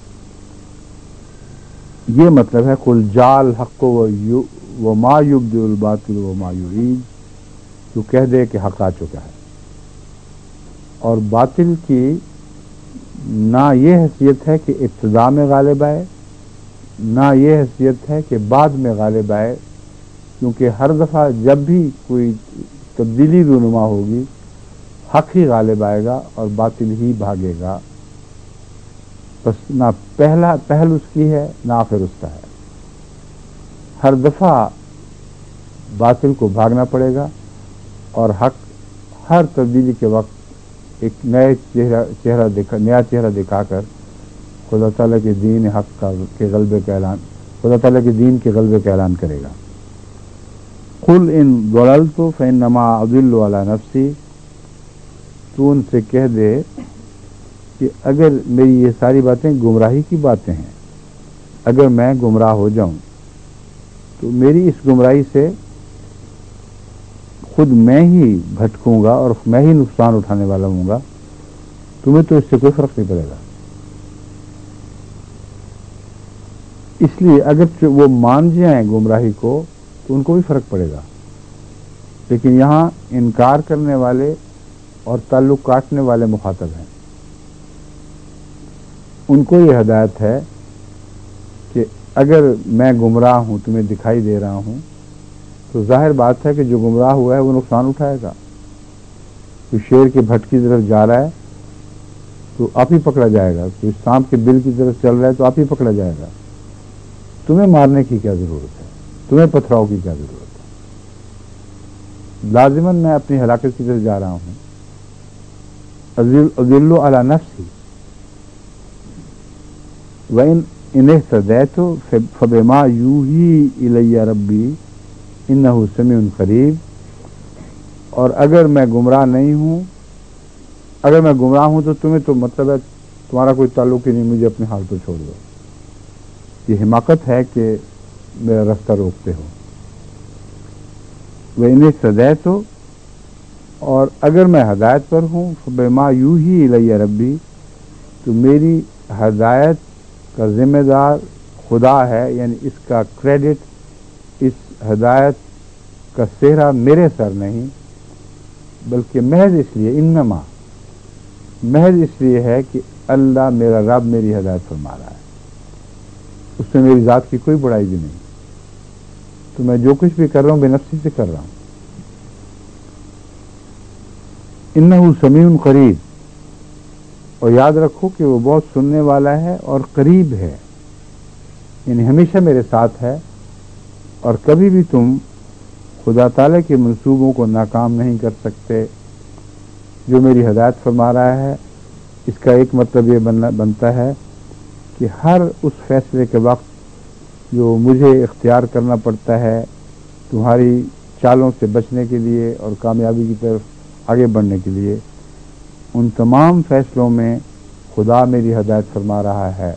S1: یہ مطلب ہے قل جاء الحق وما یبدئ الباطل وما یعید، تو کہہ دے کہ حق آ چکا ہے، اور باطل کی نہ یہ حیثیت ہے کہ ابتدا میں غالب آئے، نہ یہ حیثیت ہے کہ بعد میں غالب آئے، کیونکہ ہر دفعہ جب بھی کوئی تبدیلی رونما ہوگی حق ہی غالب آئے گا اور باطل ہی بھاگے گا، بس نہ پہل اس کی ہے نہ آخر اس کا ہے، ہر دفعہ باطل کو بھاگنا پڑے گا، اور حق ہر تبدیلی کے وقت ایک نیا چہرہ دکھا کر خدا تعالیٰ کے دین حق کے غلبے کا اعلان، خدا تعالیٰ کے دین کے غلبے کا اعلان کرے گا۔ قل ان ضللت فانما اضل علی نفسی، تو ان سے کہہ دے کہ اگر میری یہ ساری باتیں گمراہی کی باتیں ہیں، اگر میں گمراہ ہو جاؤں تو میری اس گمراہی سے خود میں ہی بھٹکوں گا اور میں ہی نقصان اٹھانے والا ہوں گا، تمہیں تو اس سے کوئی فرق نہیں پڑے گا۔ اس لیے اگر وہ مان جائیں گمراہی کو تو ان کو بھی فرق پڑے گا، لیکن یہاں انکار کرنے والے اور تعلق کاٹنے والے مخاطب ہیں، ان کو یہ ہدایت ہے کہ اگر میں گمراہ ہوں تمہیں دکھائی دے رہا ہوں تو ظاہر بات ہے کہ جو گمراہ ہوا ہے وہ نقصان اٹھائے گا۔ کوئی شیر کے بھٹ کی طرف جا رہا ہے تو آپ ہی پکڑا جائے گا، کوئی سانپ کے بل کی طرف چل رہا ہے تو آپ ہی پکڑا جائے گا۔ تمہیں مارنے کی کیا ضرورت ہے، تمہیں پتھراؤ کی کیا ضرورت ہے؟ لازماً میں اپنی ہلاکت کی طرف جا رہا ہوں۔ اضل علی نفسی وَإِنْ اهْتَدَيْتُ فَبِمَا يُوحِي إِلَيَّ رَبِّي إِنَّهُ سَمِيعٌ قَرِيبٌ، اور اگر میں گمراہ تو تمہیں تو مطلب ہے تمہارا کوئی تعلق ہی نہیں, مجھے اپنے حال پر چھوڑ دو. یہ حماقت ہے کہ میرا راستہ روکتے ہو. وہ انہیں سدیت ہو, اور اگر میں ہدایت پر ہوں فبما یوحی الی ربی, تو میری ہدایت کا ذمہ دار خدا ہے, یعنی اس کا کریڈٹ, اس ہدایت کا سہرا میرے سر نہیں, بلکہ محض اس لیے, انما محض اس لیے ہے کہ اللہ میرا رب میری ہدایت فرما رہا ہے, اس میں میری ذات کی کوئی بڑائی بھی نہیں. تو میں جو کچھ بھی کر رہا ہوں بے نفسی سے کر رہا ہوں. انہ سمیع قریب, اور یاد رکھو کہ وہ بہت سننے والا ہے اور قریب ہے, یعنی ہمیشہ میرے ساتھ ہے, اور کبھی بھی تم خدا تعالیٰ کے منصوبوں کو ناکام نہیں کر سکتے. جو میری ہدایت فرما رہا ہے, اس کا ایک مطلب یہ بنتا ہے کہ ہر اس فیصلے کے وقت جو مجھے اختیار کرنا پڑتا ہے تمہاری چالوں سے بچنے کے لیے اور کامیابی کی طرف آگے بڑھنے کے لیے, ان تمام فیصلوں میں خدا میری ہدایت فرما رہا ہے.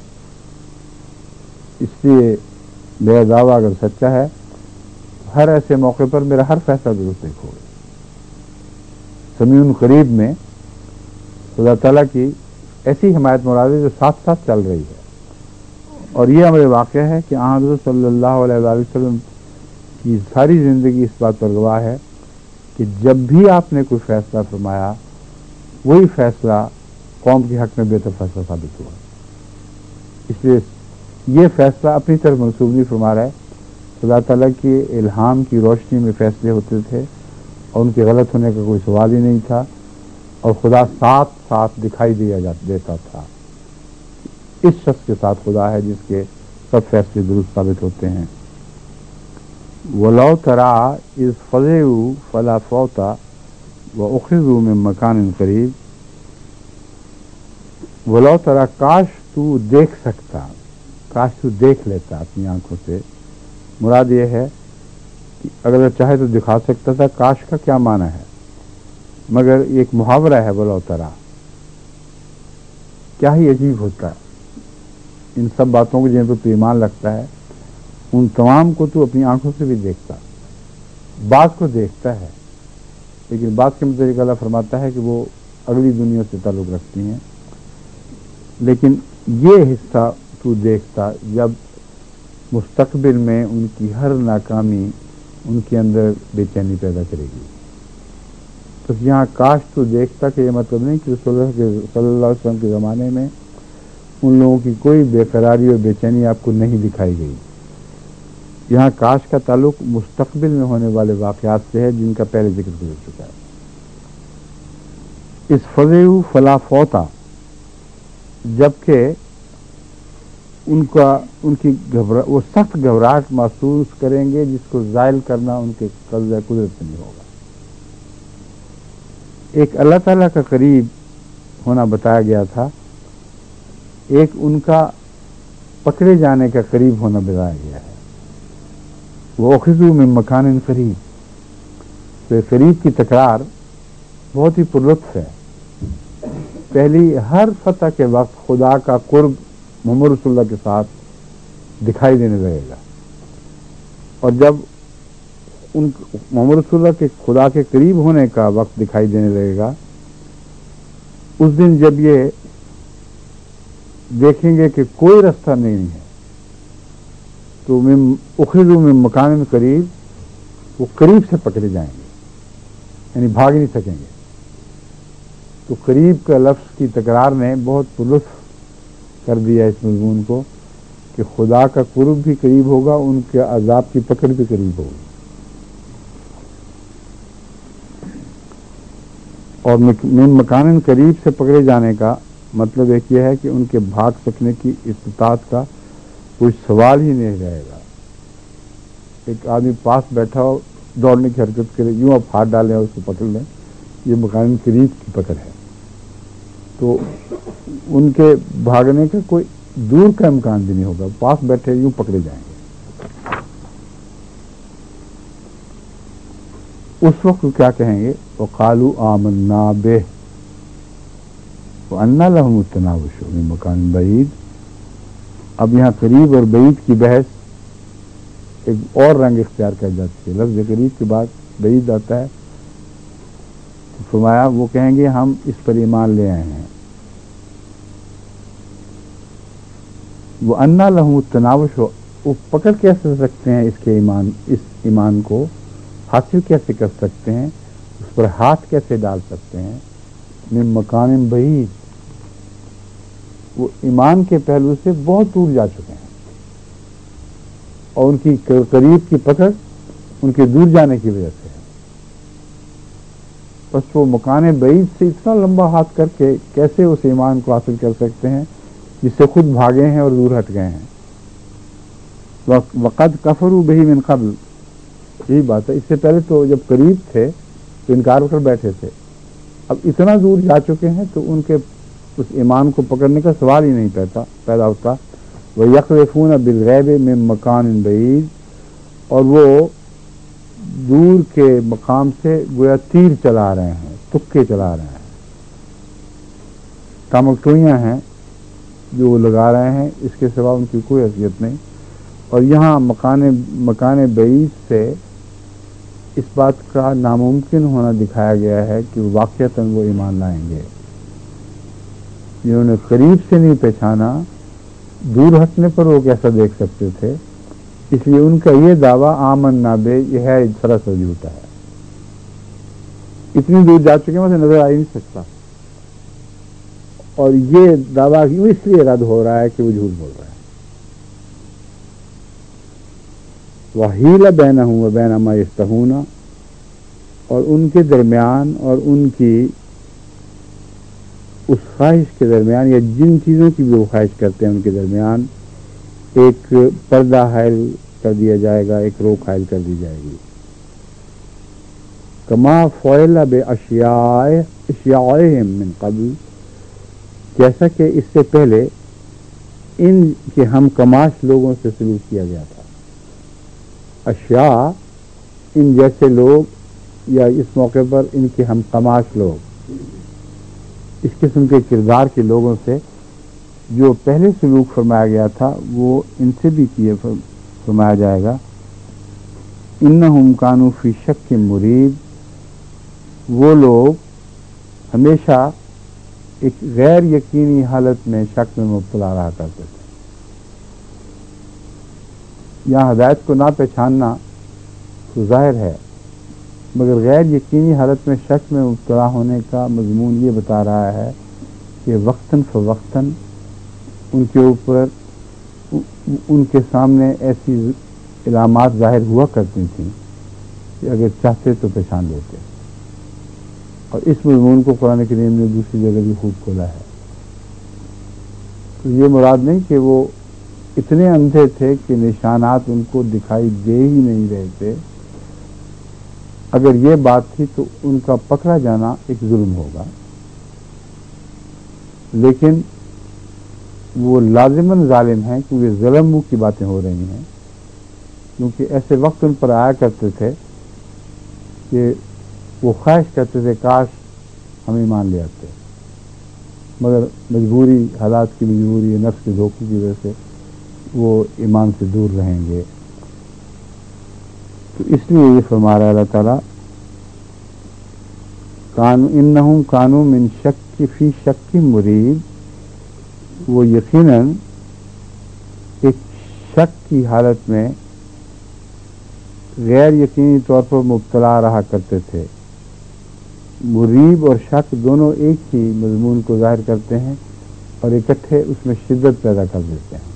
S1: اس لیے میرا دعویٰ اگر سچا ہے, ہر ایسے موقع پر میرا ہر فیصلہ درست دیکھو گے. سمیع قریب میں خدا تعالیٰ کی ایسی حمایت مراد ہے جو ساتھ ساتھ چل رہی ہے. اور یہ ہمارے واقعہ ہے کہ حضرت صلی اللہ علیہ وآلہ وسلم کی ساری زندگی اس بات پر گواہ ہے کہ جب بھی آپ نے کوئی فیصلہ فرمایا, وہی فیصلہ قوم کے حق میں بہتر فیصلہ ثابت ہوا. اس لیے یہ فیصلہ اپنی طرف منسوب نہیں فرما رہا ہے, خدا تعالیٰ کے الہام کی روشنی میں فیصلے ہوتے تھے, اور ان کے غلط ہونے کا کوئی سوال ہی نہیں تھا, اور خدا ساتھ ساتھ دکھائی دیتا تھا. اس شخص کے ساتھ خدا ہے جس کے سب فیصلے درست ثابت ہوتے ہیں. وَلَوْ تَرَىٰ إِذْ فَزِعُوا فَلَا فَوْتَ وَأُخِذُوا مِن مَّكَانٍ قَرِيبٍ. وَلَوْ تَرَىٰ, کاش تو دیکھ سکتا, کاش تو دیکھ لیتا اپنی آنکھوں سے. مراد یہ ہے کہ اگر چاہے تو دکھا سکتا تھا. کاش کا کیا معنی ہے, مگر ایک محاورہ ہے. وَلَوْ تَرَىٰ, کیا ہی عجیب ہوتا ہے ان سب باتوں کو جن پر تو ایمان لگتا ہے, ان تمام کو تو اپنی آنکھوں سے بھی دیکھتا. بعض کو دیکھتا ہے, لیکن بعض کے متعلق اللہ فرماتا ہے کہ وہ اگلی دنیا سے تعلق رکھتی ہیں. لیکن یہ حصہ تو دیکھتا جب مستقبل میں ان کی ہر ناکامی ان کے اندر بے چینی پیدا کرے گی. تو یہاں کاش تو دیکھتا کہ یہ مطلب نہیں کہ صلی اللہ علیہ وسلم کے زمانے میں ان لوگوں کی کوئی بے قراری اور بے چینی آپ کو نہیں دکھائی گئی. یہاں کاش کا تعلق مستقبل میں ہونے والے واقعات سے ہے جن کا پہلے ذکر گزر چکا ہے. اس فضیع فلا فوتا, جبکہ ان کی وہ سخت گھبراہٹ محسوس کریں گے جس کو زائل کرنا ان کے قبضہ قدرت سے نہیں ہوگا. ایک اللہ تعالیٰ کا قریب ہونا بتایا گیا تھا, ایک ان کا پکڑے جانے کا قریب ہونا بتایا گیا ہے. وہ اخذوا من مکان قریب, تو قریب کی تکرار بہت ہی پرلطف ہے. پہلی ہر فتح کے وقت خدا کا قرب محمد رسول اللہ کے ساتھ دکھائی دینے لگے گا, اور جب ان محمد رسول اللہ کے خدا کے قریب ہونے کا وقت دکھائی دینے لگے گا, اس دن جب یہ دیکھیں گے کہ کوئی راستہ نہیں ہے, تو اخذوا من مکان قریب, وہ قریب سے پکڑے جائیں گے, یعنی بھاگ نہیں سکیں گے. تو قریب کا لفظ کی تکرار نے بہت لطف کر دیا اس مضمون کو کہ خدا کا قرب بھی قریب ہوگا, ان کے عذاب کی پکڑ بھی قریب ہوگی. اور من مکان قریب سے پکڑے جانے کا مطلب ایک یہ ہے کہ ان کے بھاگ سکنے کی استطاعت کا کوئی سوال ہی نہیں رہے گا. ایک آدمی پاس بیٹھا ہو, دوڑنے کی حرکت کرے, یوں آپ ہاتھ ڈالیں اور اس کو پکڑ لیں, یہ مکان قریب کی پکڑ ہے. تو ان کے بھاگنے کا کوئی دور کا امکان بھی نہیں ہوگا, پاس بیٹھے یوں پکڑے جائیں گے. اس وقت کیا کہیں گے؟ وقالوا آمنا بہ, وَأَنَّ لَهُمُ التَّنَاوُشُ مِن مَّكَانٍ بَعِيدٍ. اب یہاں قریب اور بعید کی بحث ایک اور رنگ اختیار کر جاتی ہے. لفظ قریب کے بعد بعید آتا ہے تو فرمایا وہ کہیں گے ہم اس پر ایمان لے آئے ہیں. وَأَنَّ لَهُمُ التَّنَاوُشُ، وہ پکڑ کیسے سکتے ہیں اس ایمان کو حاصل کیسے کر سکتے ہیں، اس پر ہاتھ کیسے ڈال سکتے ہیں. من مکان بعید، وہ ایمان کے پہلو سے بہت دور جا چکے ہیں اور ان کی قریب کی پکڑ ان کے دور جانے کی وجہ سے ہے. بس وہ مکان بعید سے اتنا لمبا ہاتھ کر کے کیسے اس ایمان کو حاصل کر سکتے ہیں جس سے خود بھاگے ہیں اور دور ہٹ گئے ہیں. وقد کفروا بہ من قبل، یہی بات ہے. اس سے پہلے تو جب قریب تھے تو انکار کر بیٹھے تھے، اب اتنا دور جا چکے ہیں تو ان کے اس ایمان کو پکڑنے کا سوال ہی نہیں پیدا ہوتا. وَيَقْذِفُونَ بِالْغَيْبِ مِن مَّكَانٍ بَعِيدٍ، اور وہ دور کے مقام سے گویا تیر چلا رہے ہیں، تکے چلا رہے ہیں، تامکٹوئیاں ہیں جو وہ لگا رہے ہیں، اس کے سوا ان کی کوئی حیثیت نہیں. اور یہاں مکان بعید سے اس بات کا ناممکن ہونا دکھایا گیا ہے کہ واقعتاً وہ ایمان لائیں گے. جنہوں نے قریب سے نہیں پہچانا، دور ہٹنے پر وہ کیسا دیکھ سکتے تھے، اس لیے ان کا یہ دعویٰ آمنا بے یہ ہے سراسر جھوٹا ہے. اتنی دور جا چکے ہیں وہاں سے نظر آ ہی نہیں سکتا، اور یہ دعویٰ اس لیے رد ہو رہا ہے کہ وہ جھوٹ بول رہا ہے. وَحِيلَ بَيْنَهُمْ وَبَيْنَ مَا يَشْتَهُونَ، اور ان کے درمیان اور ان کی اس خواہش کے درمیان یا جن چیزوں کی بھی وہ خواہش کرتے ہیں ان کے درمیان ایک پردہ حائل کر دیا جائے گا، ایک روک حائل کر دی جائے گی. کما فعل باشیاءہم من قبل، جیسا کہ اس سے پہلے ان کے ہم کماش لوگوں سے سلوک کیا گیا تھا. اشیاء ان جیسے لوگ، یا اس موقع پر ان کے ہم تماش لوگ، اس قسم کے کردار کے لوگوں سے جو پہلے سلوک فرمایا گیا تھا وہ ان سے بھی کیے فرمایا جائے گا. انہم کانوا فی شک مریب، وہ لوگ ہمیشہ ایک غیر یقینی حالت میں شک میں مبتلا رہا کرتے تھے. یہاں ہدایت کو نہ پہچاننا تو ظاہر ہے، مگر غیر یقینی حالت میں شک میں مبتلا ہونے کا مضمون یہ بتا رہا ہے کہ وقتاً فوقتاً ان کے اوپر ان کے سامنے ایسی علامات ظاہر ہوا کرتی تھیں کہ اگر چاہتے تو پہچان لیتے. اور اس مضمون کو قرآن کریم نے دوسری جگہ بھی خوب کھولا ہے. تو یہ مراد نہیں کہ وہ اتنے اندھے تھے کہ نشانات ان کو دکھائی دے ہی نہیں رہے تھے. اگر یہ بات تھی تو ان کا پکڑا جانا ایک ظلم ہوگا، لیکن وہ لازماً ظالم ہیں کیونکہ ظلم کی باتیں ہو رہی ہیں. کیونکہ ایسے وقت ان پر آیا کرتے تھے کہ وہ خواہش کرتے تھے کاش ہم ایمان لے آتے، مگر مجبوری، حالات کی مجبوری، نفس کے دھوکے کی وجہ سے وہ ایمان سے دور رہیں گے. تو اس لیے یہ فرما رہا ہے اللہ تعالیٰ انہم کانوا من شک فی شک مریب، وہ یقیناً ایک شک کی حالت میں غیر یقینی طور پر مبتلا رہا کرتے تھے. مریب اور شک دونوں ایک ہی مضمون کو ظاہر کرتے ہیں اور اکٹھے اس میں شدت پیدا کر دیتے ہیں.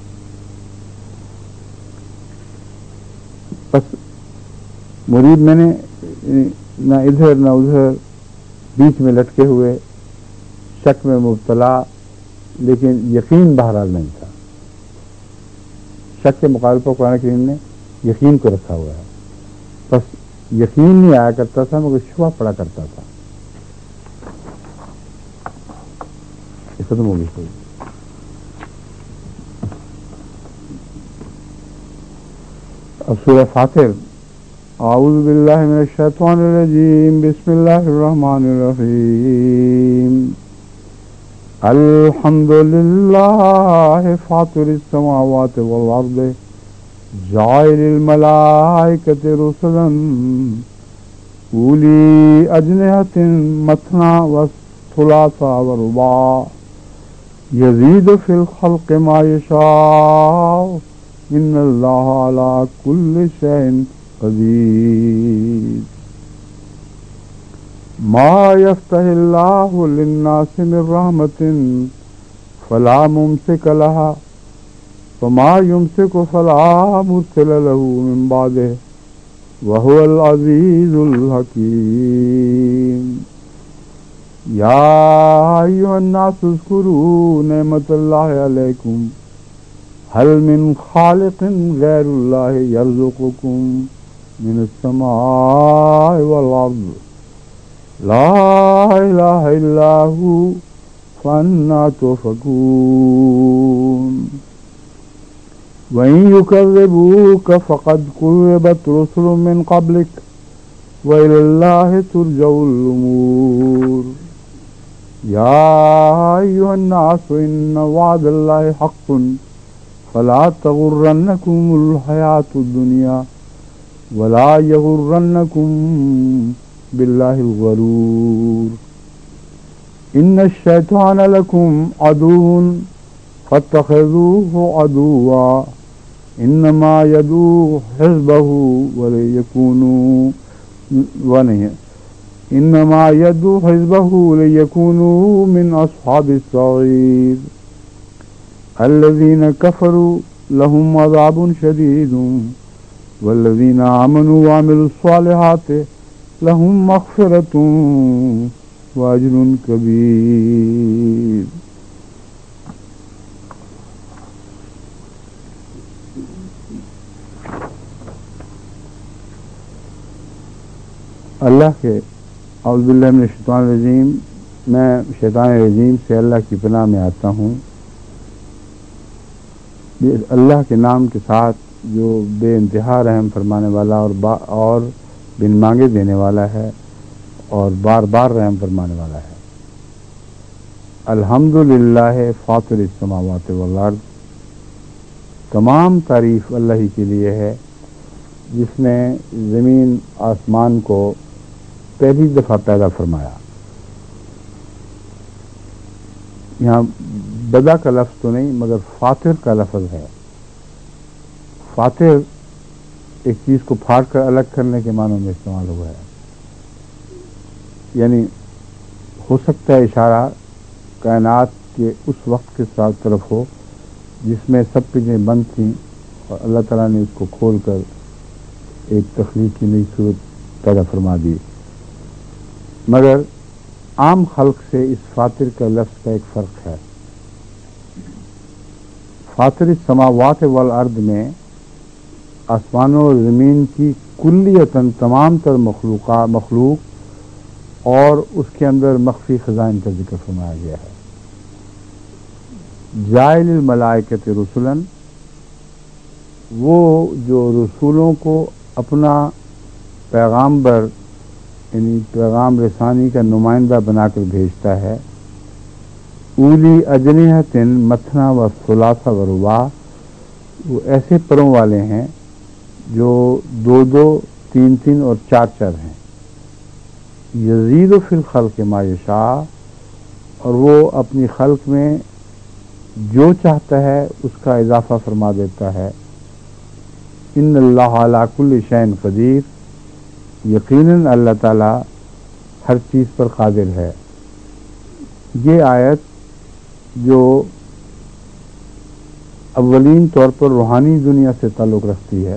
S1: بس مریب میں نے نہ ادھر نہ ادھر، بیچ میں لٹکے ہوئے، شک میں مبتلا لیکن یقین بہرحال نہیں تھا. شک کے مقابلے پر قرآن کریم نے یقین کو رکھا ہوا ہے. بس یقین نہیں آیا کرتا تھا مگر شبہ پڑا کرتا تھا. ختم ہو گئی. اب سورہ فاطر. اعوذ باللہ من الشیطان الرجیم، بسم اللہ الرحمن الرحیم. الحمدللہ فاطر السماوات والارض جاعل الملائکۃ رسلا اولی اجنحۃ مثنی وثلاث ورباع یزید فی الخلق ما یشاء ان اللہ علی کل شیء قدیر ما یفتح اللہ للناس من رحمۃ فلا ممسک لها وما یمسک فلا مرسل له من بعدہ وهو العزیز الحکیم یا ایھا الناس اذکروا نعمت اللہ علیکم هل من خالق غیر اللہ یرزقکم من السماء والارض لا الہ الا هو فأنى تؤفكون وإن يكذبوك فقد كذبت رسل من قبلك وإلى الله ترجع الأمور يا أيها الناس إن وعد الله حق فلا تغرنكم الحياة الدنيا ولا يغرنكم بالله الغرور إن الشيطان لكم عدو فاتخذوه عدوا إنما يدعو حزبه ليكونوا من أصحاب السعير الذين كفروا لهم عذاب شديد والذين آمنوا وعملوا الصالحات لهم مغفرة وأجر كبير اللہ کے اعوذ باللہ من الشیطان الرجیم میں شیطان رجیم سے اللہ کی پناہ میں آتا ہوں اللہ کے نام کے ساتھ جو بے انتہا رحم فرمانے والا اور بن مانگے دینے والا ہے اور بار بار رحم فرمانے والا ہے الحمدللہ فاطر السماوات والارض تمام تعریف اللہ ہی کے لیے ہے جس نے زمین آسمان کو پہلی دفعہ پیدا فرمایا. یہاں بدا کا لفظ تو نہیں مگر فاطر کا لفظ ہے. فاطر ایک چیز کو پھاڑ کر الگ کرنے کے معنوں میں استعمال ہوا ہے. یعنی ہو سکتا ہے اشارہ کائنات کے اس وقت کے ساتھ طرف ہو جس میں سب چیزیں بند تھیں اور اللہ تعالیٰ نے اس کو کھول کر ایک تخلیق کی نئی صورت پیدا فرما دی. مگر عام خلق سے اس فاطر کا لفظ کا ایک فرق ہے. فاطر السماوات والارض میں آسمانوں اور زمین کی کلیتاً تمام تر مخلوق اور اس کے اندر مخفی خزائن کا ذکر فرمایا گیا ہے. جاعل الملائکۃ رسلا، وہ جو رسولوں کو اپنا پیغامبر یعنی پیغام رسانی کا نمائندہ بنا کر بھیجتا ہے. اولی اجنحۃ مثنی و ثلاث و رباع، وہ ایسے پروں والے ہیں جو دو دو تین تین اور چار چار ہیں. یزید فی الخلق ما یشاء، اور وہ اپنی خلق میں جو چاہتا ہے اس کا اضافہ فرما دیتا ہے. ان اللہ علی کل شیء قدیر، یقیناً اللہ تعالیٰ ہر چیز پر قادر ہے. یہ آیت جو اولین طور پر روحانی دنیا سے تعلق رکھتی ہے،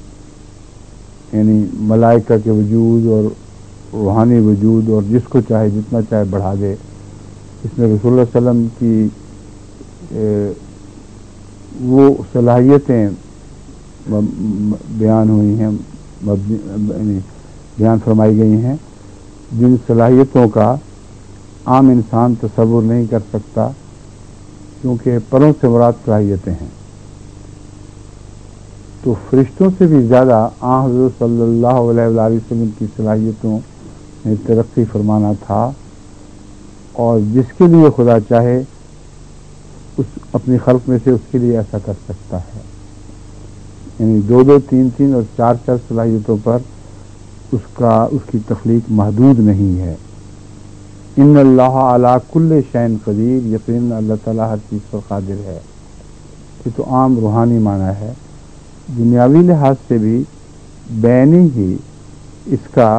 S1: یعنی ملائکہ کے وجود اور روحانی وجود، اور جس کو چاہے جتنا چاہے بڑھا دے. اس میں رسول اللہ صلی اللہ علیہ وسلم کی وہ صلاحیتیں بیان ہوئی ہیں، بیان فرمائی گئی ہیں جن صلاحیتوں کا عام انسان تصور نہیں کر سکتا، کیونکہ پروں سے مراد صلاحیتیں ہیں. تو فرشتوں سے بھی زیادہ حضرت صلی اللہ علیہ وآلہ وسلم کی صلاحیتوں میں ترقی فرمانا تھا، اور جس کے لیے خدا چاہے اس اپنی خلق میں سے اس کے لیے ایسا کر سکتا ہے. یعنی 2 2 3 3 اور 4 4 صلاحیتوں پر اس کی تخلیق محدود نہیں ہے. ان اللہ علی کل شیء قدیر، یقیناً اللہ تعالیٰ ہر چیز پر قادر ہے. یہ تو عام روحانی معنی ہے. دنیاوی لحاظ سے بھی بینی ہی اس کا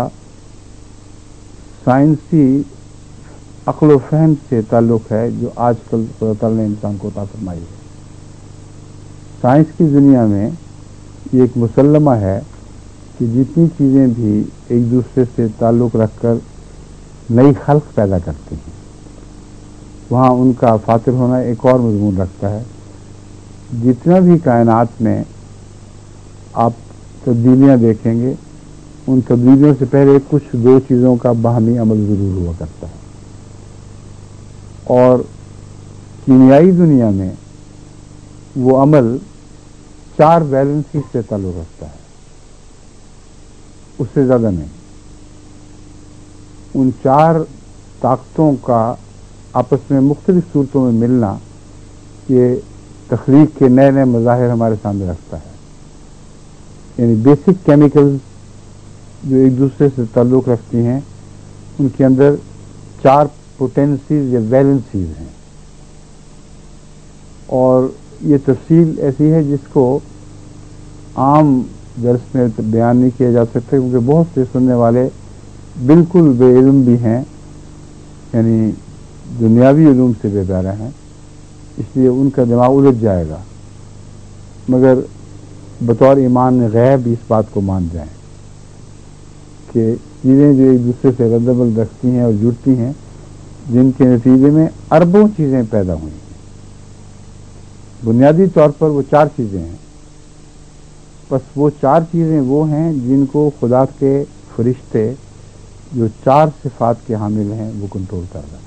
S1: سائنسی عقل و فہم سے تعلق ہے جو آج کل خدا تعالیٰ نے انسان کو عطا فرمائی ہے. سائنس کی دنیا میں یہ ایک مسلمہ ہے کہ جتنی چیزیں بھی ایک دوسرے سے تعلق رکھ کر نئی خلق پیدا کرتی ہیں، وہاں ان کا فاطر ہونا ایک اور مضمون رکھتا ہے. جتنا بھی کائنات میں آپ تبدیلیاں دیکھیں گے، ان تبدیلیوں سے پہلے کچھ 2 چیزوں کا باہمی عمل ضرور ہوا کرتا ہے. اور کیمیائی دنیا میں وہ عمل 4 ویلنسی سے تعلق رکھتا ہے، اس سے زیادہ نہیں. ان 4 طاقتوں کا آپس میں مختلف صورتوں میں ملنا یہ تخلیق کے نئے نئے مظاہر ہمارے سامنے رکھتا ہے. یعنی بیسک کیمیکلز جو ایک دوسرے سے تعلق رکھتی ہیں، ان کے اندر 4 پوٹینسیز یا ویلنسیز ہیں. اور یہ تفصیل ایسی ہے جس کو عام درس میں بیان نہیں کیا جا سکتا، کیونکہ بہت سے سننے والے بالکل بے علم بھی ہیں، یعنی دنیاوی علوم سے بے بہرہ ہیں، اس لیے ان کا دماغ الجھ جائے گا. مگر بطور ایمان غیب اس بات کو مان جائیں کہ چیزیں جو ایک دوسرے سے ردبل رکھتی ہیں اور جڑتی ہیں، جن کے نتیجے میں اربوں چیزیں پیدا ہوئی ہیں. بنیادی طور پر وہ 4 چیزیں ہیں. بس وہ 4 چیزیں وہ ہیں جن کو خدا کے فرشتے جو 4 صفات کے حامل ہیں وہ کنٹرول کر رہے ہیں.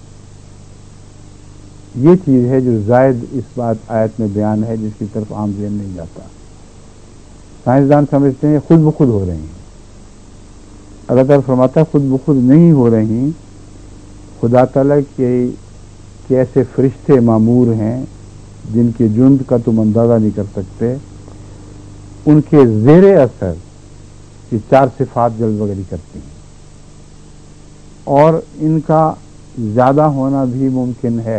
S1: یہ چیز ہے جو زائد اس بات آیت میں بیان ہے، جس کی طرف عام ذہن نہیں جاتا. سائنسدان سمجھتے ہیں خود بخود ہو رہی ہیں. اللہ تعالیٰ فرماتا ہے خود بخود نہیں ہو رہی. خدا تعالیٰ کے ایسے فرشتے معمور ہیں جن کے جند کا تم اندازہ نہیں کر سکتے. ان کے زیر اثر یہ 4 صفات جلوگری کرتی ہیں، اور ان کا زیادہ ہونا بھی ممکن ہے.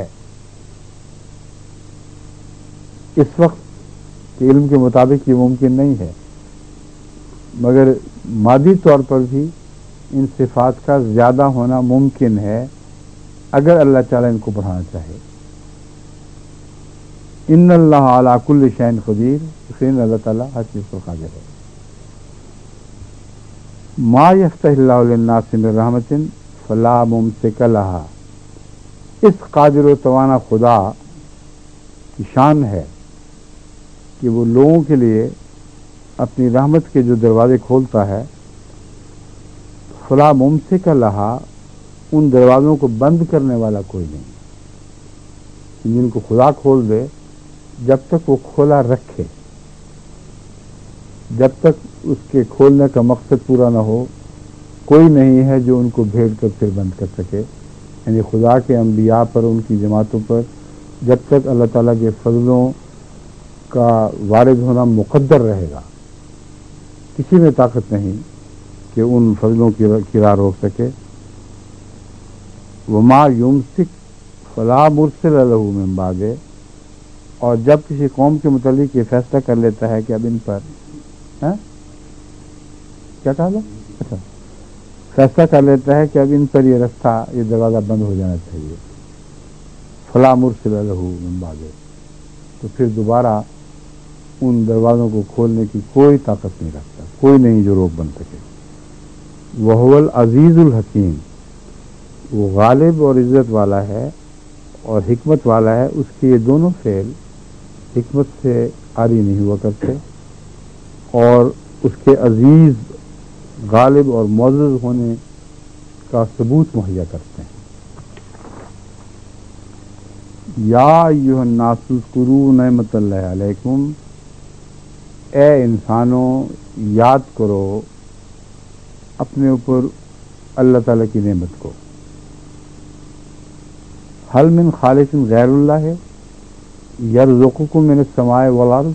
S1: اس وقت کے علم کے مطابق یہ ممکن نہیں ہے، مگر مادی طور پر بھی ان صفات کا زیادہ ہونا ممکن ہے اگر اللہ تعالیٰ ان کو بڑھانا چاہے. ان اللہ علی کل شیء قدیر، یقیناً اللہ تعالیٰ ہر چیز پر قادر ہے. ما یفتح اللہ للناس من رحمت فلا ممسک لها، اس قادر و توانا خدا کی شان ہے کہ وہ لوگوں کے لیے اپنی رحمت کے جو دروازے کھولتا ہے، فلا ممسک لها، ان دروازوں کو بند کرنے والا کوئی نہیں. جن کو خدا کھول دے، جب تک وہ کھولا رکھے، جب تک اس کے کھولنے کا مقصد پورا نہ ہو، کوئی نہیں ہے جو ان کو بھیڑ کر پھر بند کر سکے. یعنی خدا کے انبیاء پر، ان کی جماعتوں پر جب تک اللہ تعالیٰ کے فضلوں کا وارد ہونا مقدر رہے گا، کسی میں طاقت نہیں کہ ان فضلوں کی راہ روک سکے. وما یمسک فلا مرسل لہ من بعدہ، اور جب کسی قوم کے متعلق یہ فیصلہ کر لیتا ہے کہ اب ان پر کیا کہا تھا؟ اچھا، فیصلہ کر لیتا ہے کہ اب ان پر یہ رستہ، یہ دروازہ بند ہو جانا چاہیے، فلا مرسل لہ من بعدہ، تو پھر دوبارہ ان دروازوں کو کھولنے کی کوئی طاقت نہیں رکھتا، کوئی نہیں جو روک بن سکے. وہو العزیز الحکیم، وہ غالب اور عزت والا ہے اور حکمت والا ہے. اس کے یہ دونوں فعل حکمت سے عاری نہیں ہوا کرتے، اور اس کے عزیز، غالب اور معزز ہونے کا ثبوت مہیا کرتے ہیں. یا ایھا الناس اذکروا نعمت اللہ علیکم، اے انسانوں یاد کرو اپنے اوپر اللہ تعالیٰ کی نعمت کو. حل من خالق غیر اللہ ہے یرزقکم من السماء والارض،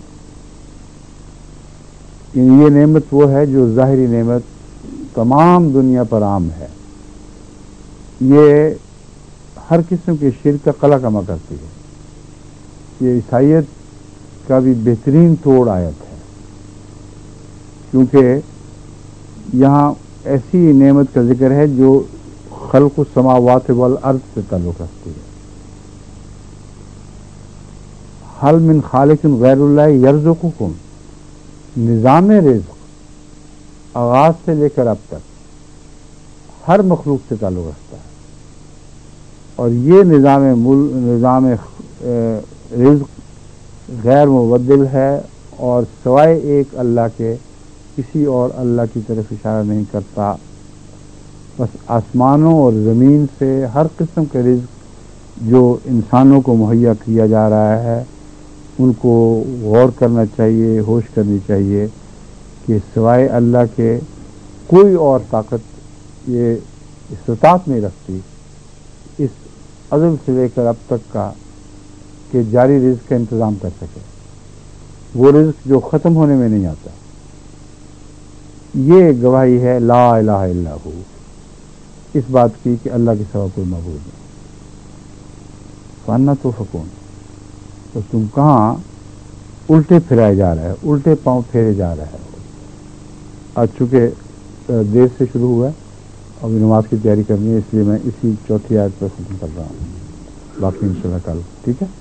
S1: یہ نعمت وہ ہے جو ظاہری نعمت تمام دنیا پر عام ہے، یہ ہر قسم کے شرک کا قلع کما کرتی ہے۔ یہ عیسائیت کا بھی بہترین توڑ آیت ہے، کیونکہ یہاں ایسی نعمت کا ذکر ہے جو خلق السماوات والارض سے تعلق رکھتی ہے۔ حل من خالق غیر اللہ یرزقکم، نظام رزق آغاز سے لے کر اب تک ہر مخلوق سے تعلق رکھتا ہے، اور یہ نظام رزق غیر مبدل ہے اور سوائے ایک اللہ کے کسی اور اللہ کی طرف اشارہ نہیں کرتا۔ بس آسمانوں اور زمین سے ہر قسم کے رزق جو انسانوں کو مہیا کیا جا رہا ہے ان کو غور کرنا چاہیے، ہوش کرنی چاہیے کہ سوائے اللہ کے کوئی اور طاقت یہ استطاعت نہیں رکھتی اس ازل سے لے کر اب تک کا کہ جاری رزق کا انتظام کر سکے، وہ رزق جو ختم ہونے میں نہیں آتا۔ یہ گواہی ہے لا الہ الا ہو، اس بات کی کہ اللہ کے سوا کوئی معبود نہیں۔ فانا توفقون، تو تم کہاں الٹے پھرائے جا رہے ہو، الٹے پاؤں پھیرے جا رہے ہو۔ آج چونکہ دیر سے شروع ہوا ہے، ابھی نماز کی تیاری کرنی ہے، اس لیے میں اسی چوتھی آیت پر ختم کر رہا ہوں، باقی انشاءاللہ کل، ٹھیک ہے۔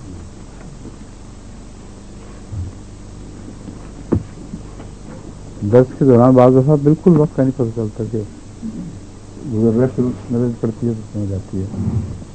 S1: درس کے دوران بعض دفعہ بالکل وقت کا نہیں پتہ چلتا کہ گزر رہا، نظر پڑتی ہے تو سمجھ آتی ہے۔